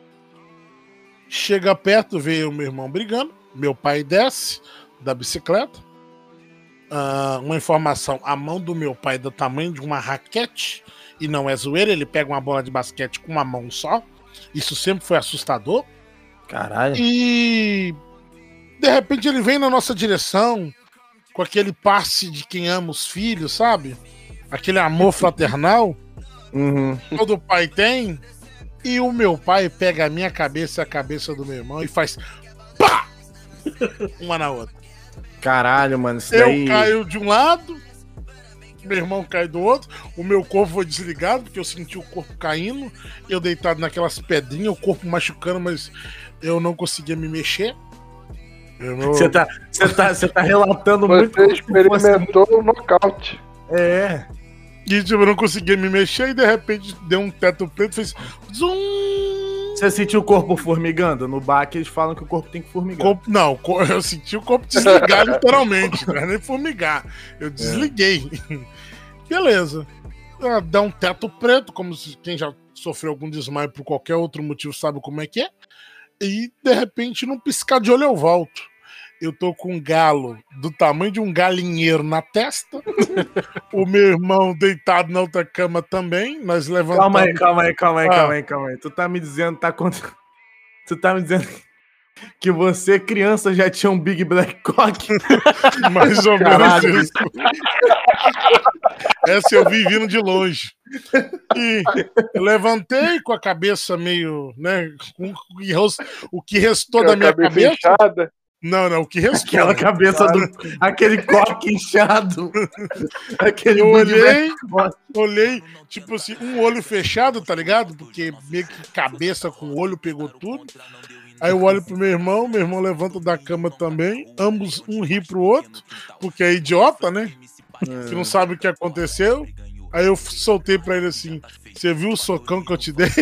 Chega perto, vê o meu irmão brigando. Meu pai desce da bicicleta. Uh, uma informação: a mão do meu pai é do tamanho de uma raquete. E não é zoeira, ele pega uma bola de basquete com uma mão só. Isso sempre foi assustador. Caralho. E de repente ele vem na nossa direção com aquele passe de quem ama os filhos, sabe? Aquele amor fraternal. Uhum. Todo pai tem. E o meu pai pega a minha cabeça e a cabeça do meu irmão e faz pá! Uma na outra. Caralho, mano. Isso eu daí... caio de um lado, meu irmão cai do outro, o meu corpo foi desligado, porque eu senti o corpo caindo, eu deitado naquelas pedrinhas, o corpo machucando, mas eu não conseguia me mexer. Você tá, você tá, você tá relatando Você muito. Você experimentou o nocaute. É. E tipo, eu não conseguia me mexer e de repente deu um teto preto e fez zoom. Você sentiu o corpo formigando? No baque eles falam que o corpo tem que formigar. Corpo, não, eu senti o corpo desligar literalmente, não é nem formigar. Eu desliguei. É. Beleza. ah, dá um teto preto, como se quem já sofreu algum desmaio por qualquer outro motivo sabe como é que é. E, de repente, num piscar de olho eu volto. Eu tô com um galo do tamanho de um galinheiro na testa. O meu irmão deitado na outra cama também. Nós levantamos... Calma aí, calma aí, calma aí, Ah. calma aí, calma aí. Tu tá me dizendo, tá contra... Tu tá me dizendo que você, criança, já tinha um Big Black Cock? Mais ou Caralho. menos isso. Essa eu vi vindo de longe. E eu levantei com a cabeça meio, né, com o que res- o que restou Com da a minha cabeça cabeça. inchada. Não, não, o que restou. Aquela né? cabeça do... Aquele coque inchado. Aquele Eu Big olhei, Black Cock. olhei, tipo assim, um olho fechado, tá ligado? Porque meio que cabeça com o olho pegou tudo. Aí eu olho pro meu irmão, meu irmão levanta da cama também, ambos um ri pro outro, porque é idiota, né? Que não sabe o que aconteceu. Aí eu soltei pra ele assim: você viu o socão que eu te dei?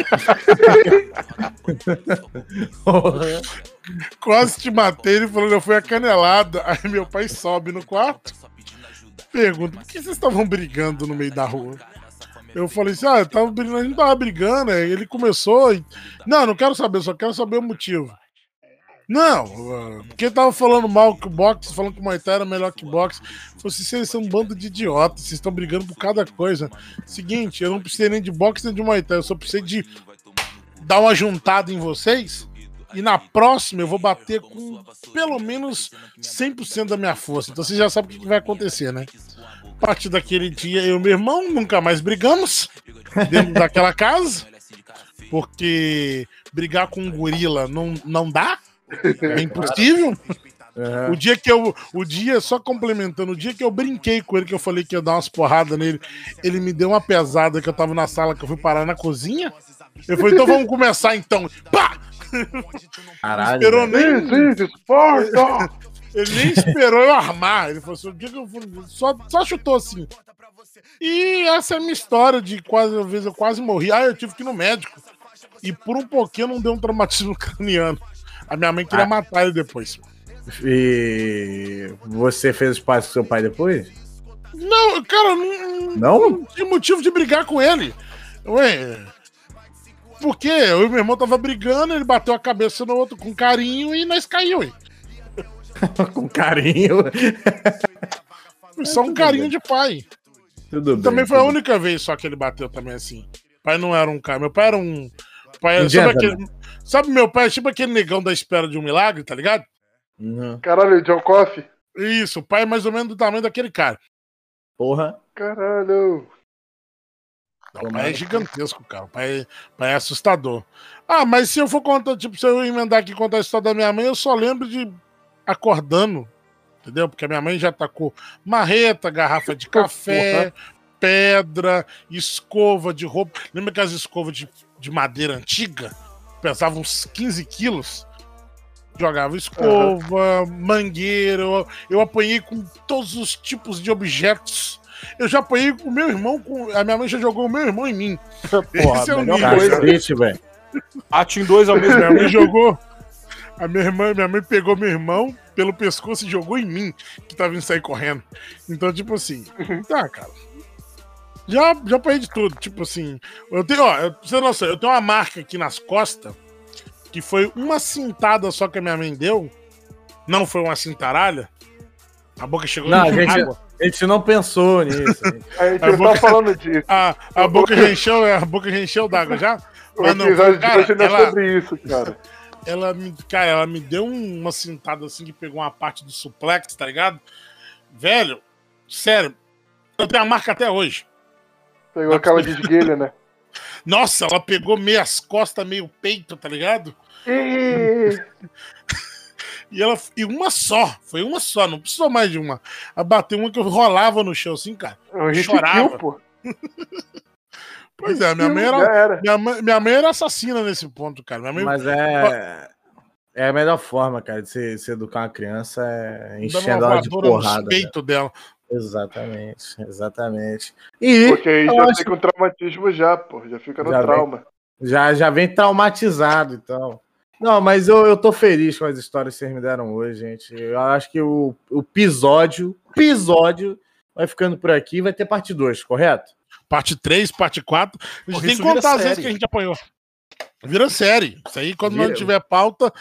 Quase te matei. Ele falou: eu fui a canelada. Aí meu pai sobe no quarto, pergunta: por que vocês estavam brigando no meio da rua? Eu falei assim: ah, eu tava brigando, a gente tava brigando. Aí ele começou e... Não, não quero saber, só quero saber o motivo. Não, uh, porque tava falando mal que o boxe, falando que o Muay Thai era melhor que o boxe. Falei assim: vocês são um bando de idiotas, vocês estão brigando por cada coisa. Seguinte, eu não precisei nem de boxe nem de Muay Thai, eu só precisei de dar uma juntada em vocês. E na próxima eu vou bater com pelo menos cem por cento da minha força. Então você já sabe o que vai acontecer, né? A partir daquele dia, eu e meu irmão nunca mais brigamos dentro daquela casa. Porque brigar com um gorila não, não dá. É impossível. Uhum. O dia que eu. O dia, só complementando, o dia que eu brinquei com ele, que eu falei que ia dar umas porradas nele, ele me deu uma pesada que eu tava na sala, que eu fui parar na cozinha. Eu falei: então vamos começar então. Pá! Caralho. Esperou velho. nem. This is Sparta! Ele nem esperou eu armar. Ele falou assim: o dia que eu fui. Só, só chutou assim. E essa é a minha história de quase, às vezes eu quase morri. Ah, eu tive que ir no médico. E por um pouquinho não deu um traumatismo craniano. A minha mãe queria Ah. matar ele depois. E você fez os pais com seu pai depois? Não, cara, não, Não? não tinha motivo de brigar com ele. Ué, porque eu e meu irmão tava brigando, ele bateu a cabeça no outro com carinho e nós caiu. Ué. Com carinho. Foi só um carinho de pai. Tudo bem. Também foi a tudo única vez só que ele bateu também assim. Pai não era um cara. Meu pai era um. Pai era, Um sabe, gentleman. aquele, sabe meu pai é tipo aquele negão da espera de um milagre, tá ligado? bem. Uhum. Caralho, John Coffey. Isso, o pai é mais ou menos do tamanho daquele cara. Porra. Caralho. Não, o pai é gigantesco, cara. O pai, o pai é assustador. Ah, mas se eu for contar, tipo, se eu emendar aqui e contar a história da minha mãe, eu só lembro de acordando, entendeu? Porque a minha mãe já tacou marreta, garrafa de café, pedra, escova de roupa. Lembra aquelas escovas de, de madeira antiga? Pesavam uns quinze quilos. Jogava escova, mangueira. Eu, eu apanhei com todos os tipos de objetos. Eu já apanhei com o meu irmão. Com, a minha mãe já jogou o meu irmão em mim. Porra, Esse é o melhor nível. coisa. Cacete, velho. Bate em dois ao mesmo Minha mãe tempo. jogou. A minha irmã, minha mãe pegou meu irmão pelo pescoço e jogou em mim, que tava indo sair correndo. Então, tipo assim, tá, cara. Já, já apanhei de tudo. Tipo assim, eu tenho, ó, eu, você não sei, eu tenho uma marca aqui nas costas, que foi uma cintada só que a minha mãe deu. Não foi uma cintaralha. A boca chegou Não, a em gente, água. a gente não pensou nisso. A gente A não boca- tá falando disso. A, a boca já encheu, a boca já encheu d'água já. O Mas não, episódio de cara, hoje não é ela- sobre isso, cara. Ela me, cara, ela me deu um- uma cintada assim que pegou uma parte do suplex, tá ligado? Velho, sério, eu tenho a marca até hoje. Pegou aquela de esguelha, né? Nossa, ela pegou meio as costas, meio peito, tá ligado? Ih, E ela e uma só, foi uma só, não precisou mais de uma. Ela bateu uma que eu rolava no chão assim, cara. é um hit Chorava. kill, pô. Pois é, minha mãe Já era, era. minha mãe, minha mãe era assassina nesse ponto, cara. Minha mãe Mas é. É a melhor forma, cara, de se, se educar uma criança é dava enchendo uma ela de voadora porrada. no né? peito dela. Exatamente, exatamente. E Porque aí eu já acho fica um traumatismo já, pô. Já fica no Já vem. trauma. Já, já vem traumatizado, então. Não, mas eu, eu tô feliz com as histórias que vocês me deram hoje, gente. Eu acho que o, o episódio, episódio vai ficando por aqui, vai ter parte dois, correto? parte três, parte quatro. A gente Porra, tem que isso vira contar as vezes série. que a gente apanhou. Vira série. Isso aí, quando Vira. não tiver pauta.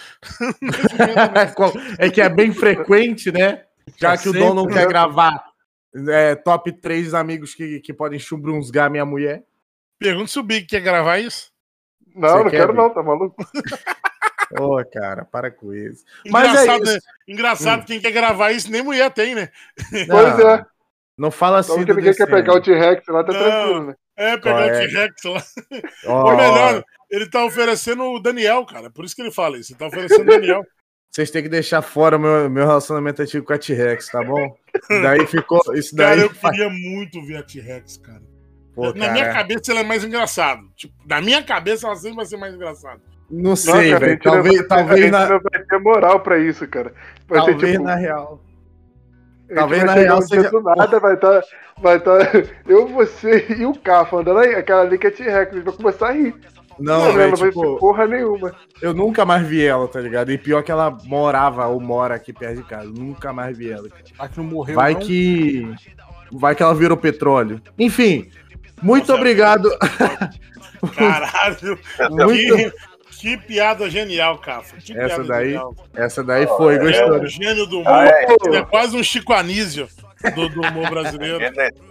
É que é bem frequente, né? Já que o Dom não quer gravar é, top três amigos que, que podem chubrunzgar minha mulher. Pergunta se o Big quer gravar isso. Não, Você não quer, quero Big? não, tá maluco? Ô, cara, para com isso. Mas é Engraçado, isso. né? Engraçado, quem quer gravar isso, nem mulher tem, né? Pois Não, é. Não fala Só assim que do ninguém quer D C M. pegar o T-Rex lá, tá Não. tranquilo, né? É, pegar Qual o é? T-Rex lá. Ó, Ou melhor, ó, ele tá oferecendo o Daniel, cara. Por isso que ele fala isso. Ele tá oferecendo o Daniel. vocês têm que deixar fora o meu, meu relacionamento antigo com a T-Rex, tá bom? Daí ficou. Isso daí. Cara, eu faz- queria muito ver a T-Rex, cara. Pô, Na cara, minha cabeça ela é mais engraçada. Tipo, na minha cabeça ela sempre vai ser mais engraçada. Não Não, sei, cara, a velho. gente não Talvez, vai ter- a talvez, gente na, não vai ter moral pra isso, cara. Vai talvez ser tipo. na real. a gente talvez vai na chegar real um dia seja- do nada, vai estar. Vai estar eu, você e o Cafa andando aí, aquela ali que é T-Rex, a gente vai começar a rir. Não, ela velho, não vai tipo, ter porra nenhuma. eu nunca mais vi ela, tá ligado? E pior que ela morava ou mora aqui perto de casa. Nunca mais vi ela, cara. Será que não morreu, Vai não? que. Vai que ela virou petróleo. Enfim, muito Nossa, obrigado. Caralho. Muito- Que, que piada genial, Cafa. Que Essa piada daí genial. Essa daí foi, É gostou. o gênio do humor. Ah, é. Ele é quase um Chico Anísio do, do humor brasileiro.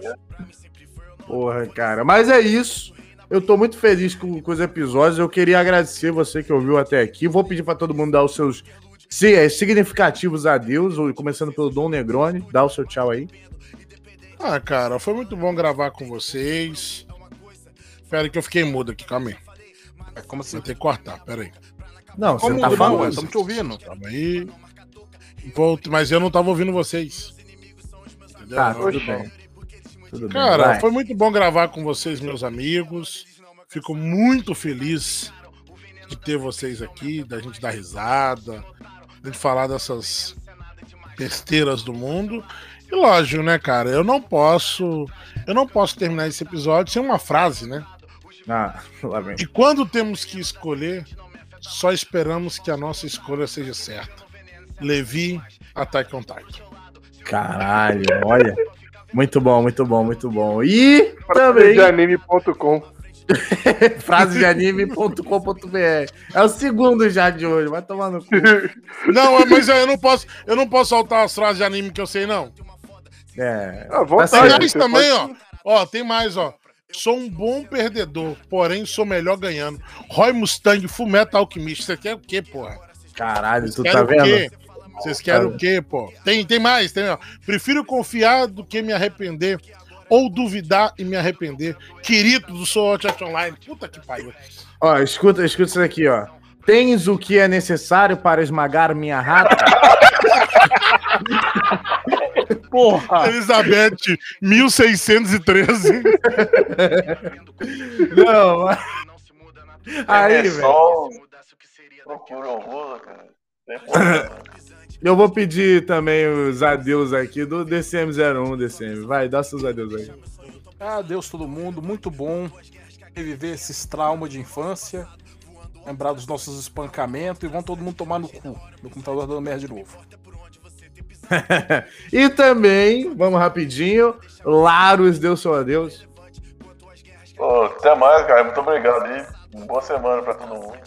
Porra, cara. Mas é isso. Eu tô muito feliz com, com os episódios. Eu queria agradecer você que ouviu até aqui. Vou pedir pra todo mundo dar os seus si- é, significativos adeus, ou começando pelo Dom Negroni. Dá o seu tchau aí. Ah, cara, foi muito bom gravar com vocês. Espera que eu fiquei mudo aqui, calma aí. É, como assim? Vou ter que cortar, pera aí. Não, Como você tá não, falando. ué? Estamos te ouvindo. Calma aí. Volto, mas eu não tava ouvindo vocês. Entendeu? Tá, Não- tudo bem. Tudo bem. Cara, vai. foi muito bom gravar com vocês, meus amigos. Fico muito feliz de ter vocês aqui, da gente dar risada, da gente falar dessas besteiras do mundo. E lógico, né, cara? Eu não posso, eu não posso terminar esse episódio sem uma frase, né? Ah, lá vem. E quando temos que escolher, só esperamos que a nossa escolha seja certa. Levi, Attack on Titan. Caralho, olha. Muito bom, muito bom, muito bom. E Frase também de anime ponto com. frase de anime ponto com ponto b r. É o segundo já de hoje, vai tomar no cu. Não, mas eu não posso, eu não posso soltar as frases de anime que eu sei, não. É. Ah, Tá vontade, Tem certo. mais você também, pode- ó. Ó, tem mais, ó. Sou um bom perdedor, porém sou melhor ganhando. Roy Mustang, Fullmetal Alchemist. Você quer o quê, porra? Caralho, tu Quer tá o quê? vendo? Vocês querem Tá o quê, pô? Tem, tem mais, tem, ó. Prefiro confiar do que me arrepender. Ou duvidar e me arrepender. Querido do Sword Art Online. Puta que pariu. Ó, escuta, escuta isso aqui, ó. Tens o que é necessário para esmagar minha rata? Porra! Elizabeth, mil seiscentos e treze. Não, mas... Aí, É velho. só procura o rolo, cara. Tem problema. Eu vou pedir também os adeus aqui do D C M zero um, D C M. Vai, dá seus adeus aí. Adeus todo mundo, muito bom reviver esses traumas de infância, lembrar dos nossos espancamentos e vão todo mundo tomar no cu. Meu computador dando merda de novo. E também, vamos rapidinho, Larus deu seu adeus. Pô, até mais, cara. Muito obrigado aí. Uma boa semana pra todo mundo.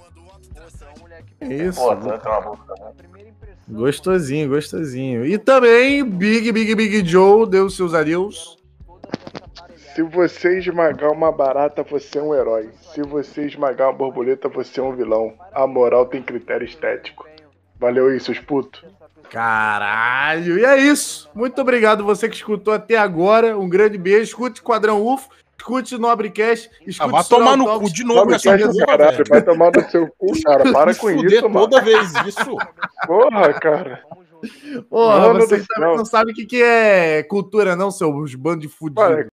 É isso. Pô, tá entrando uma boca também. Gostosinho, gostosinho. E também, Big, Big, Big Joe deu seus adeus. Se você esmagar uma barata, você é um herói. Se você esmagar uma borboleta, você é um vilão. A moral tem critério estético. Valeu aí, seus putos. Caralho, e é isso. Muito obrigado você que escutou até agora. Um grande beijo. Escute Quadrão U F, escute Nobrecast, Ah, escute vai tomar no Soral cu Talks. de novo essa Caralho, porra, caralho, velho. vai tomar no seu cu, cara. Para Me com fuder isso, mano. toda vez isso. Porra, cara. Porra, Mano você do também céu. não sabe o que que é cultura, não, seus bando de fudidos. Para,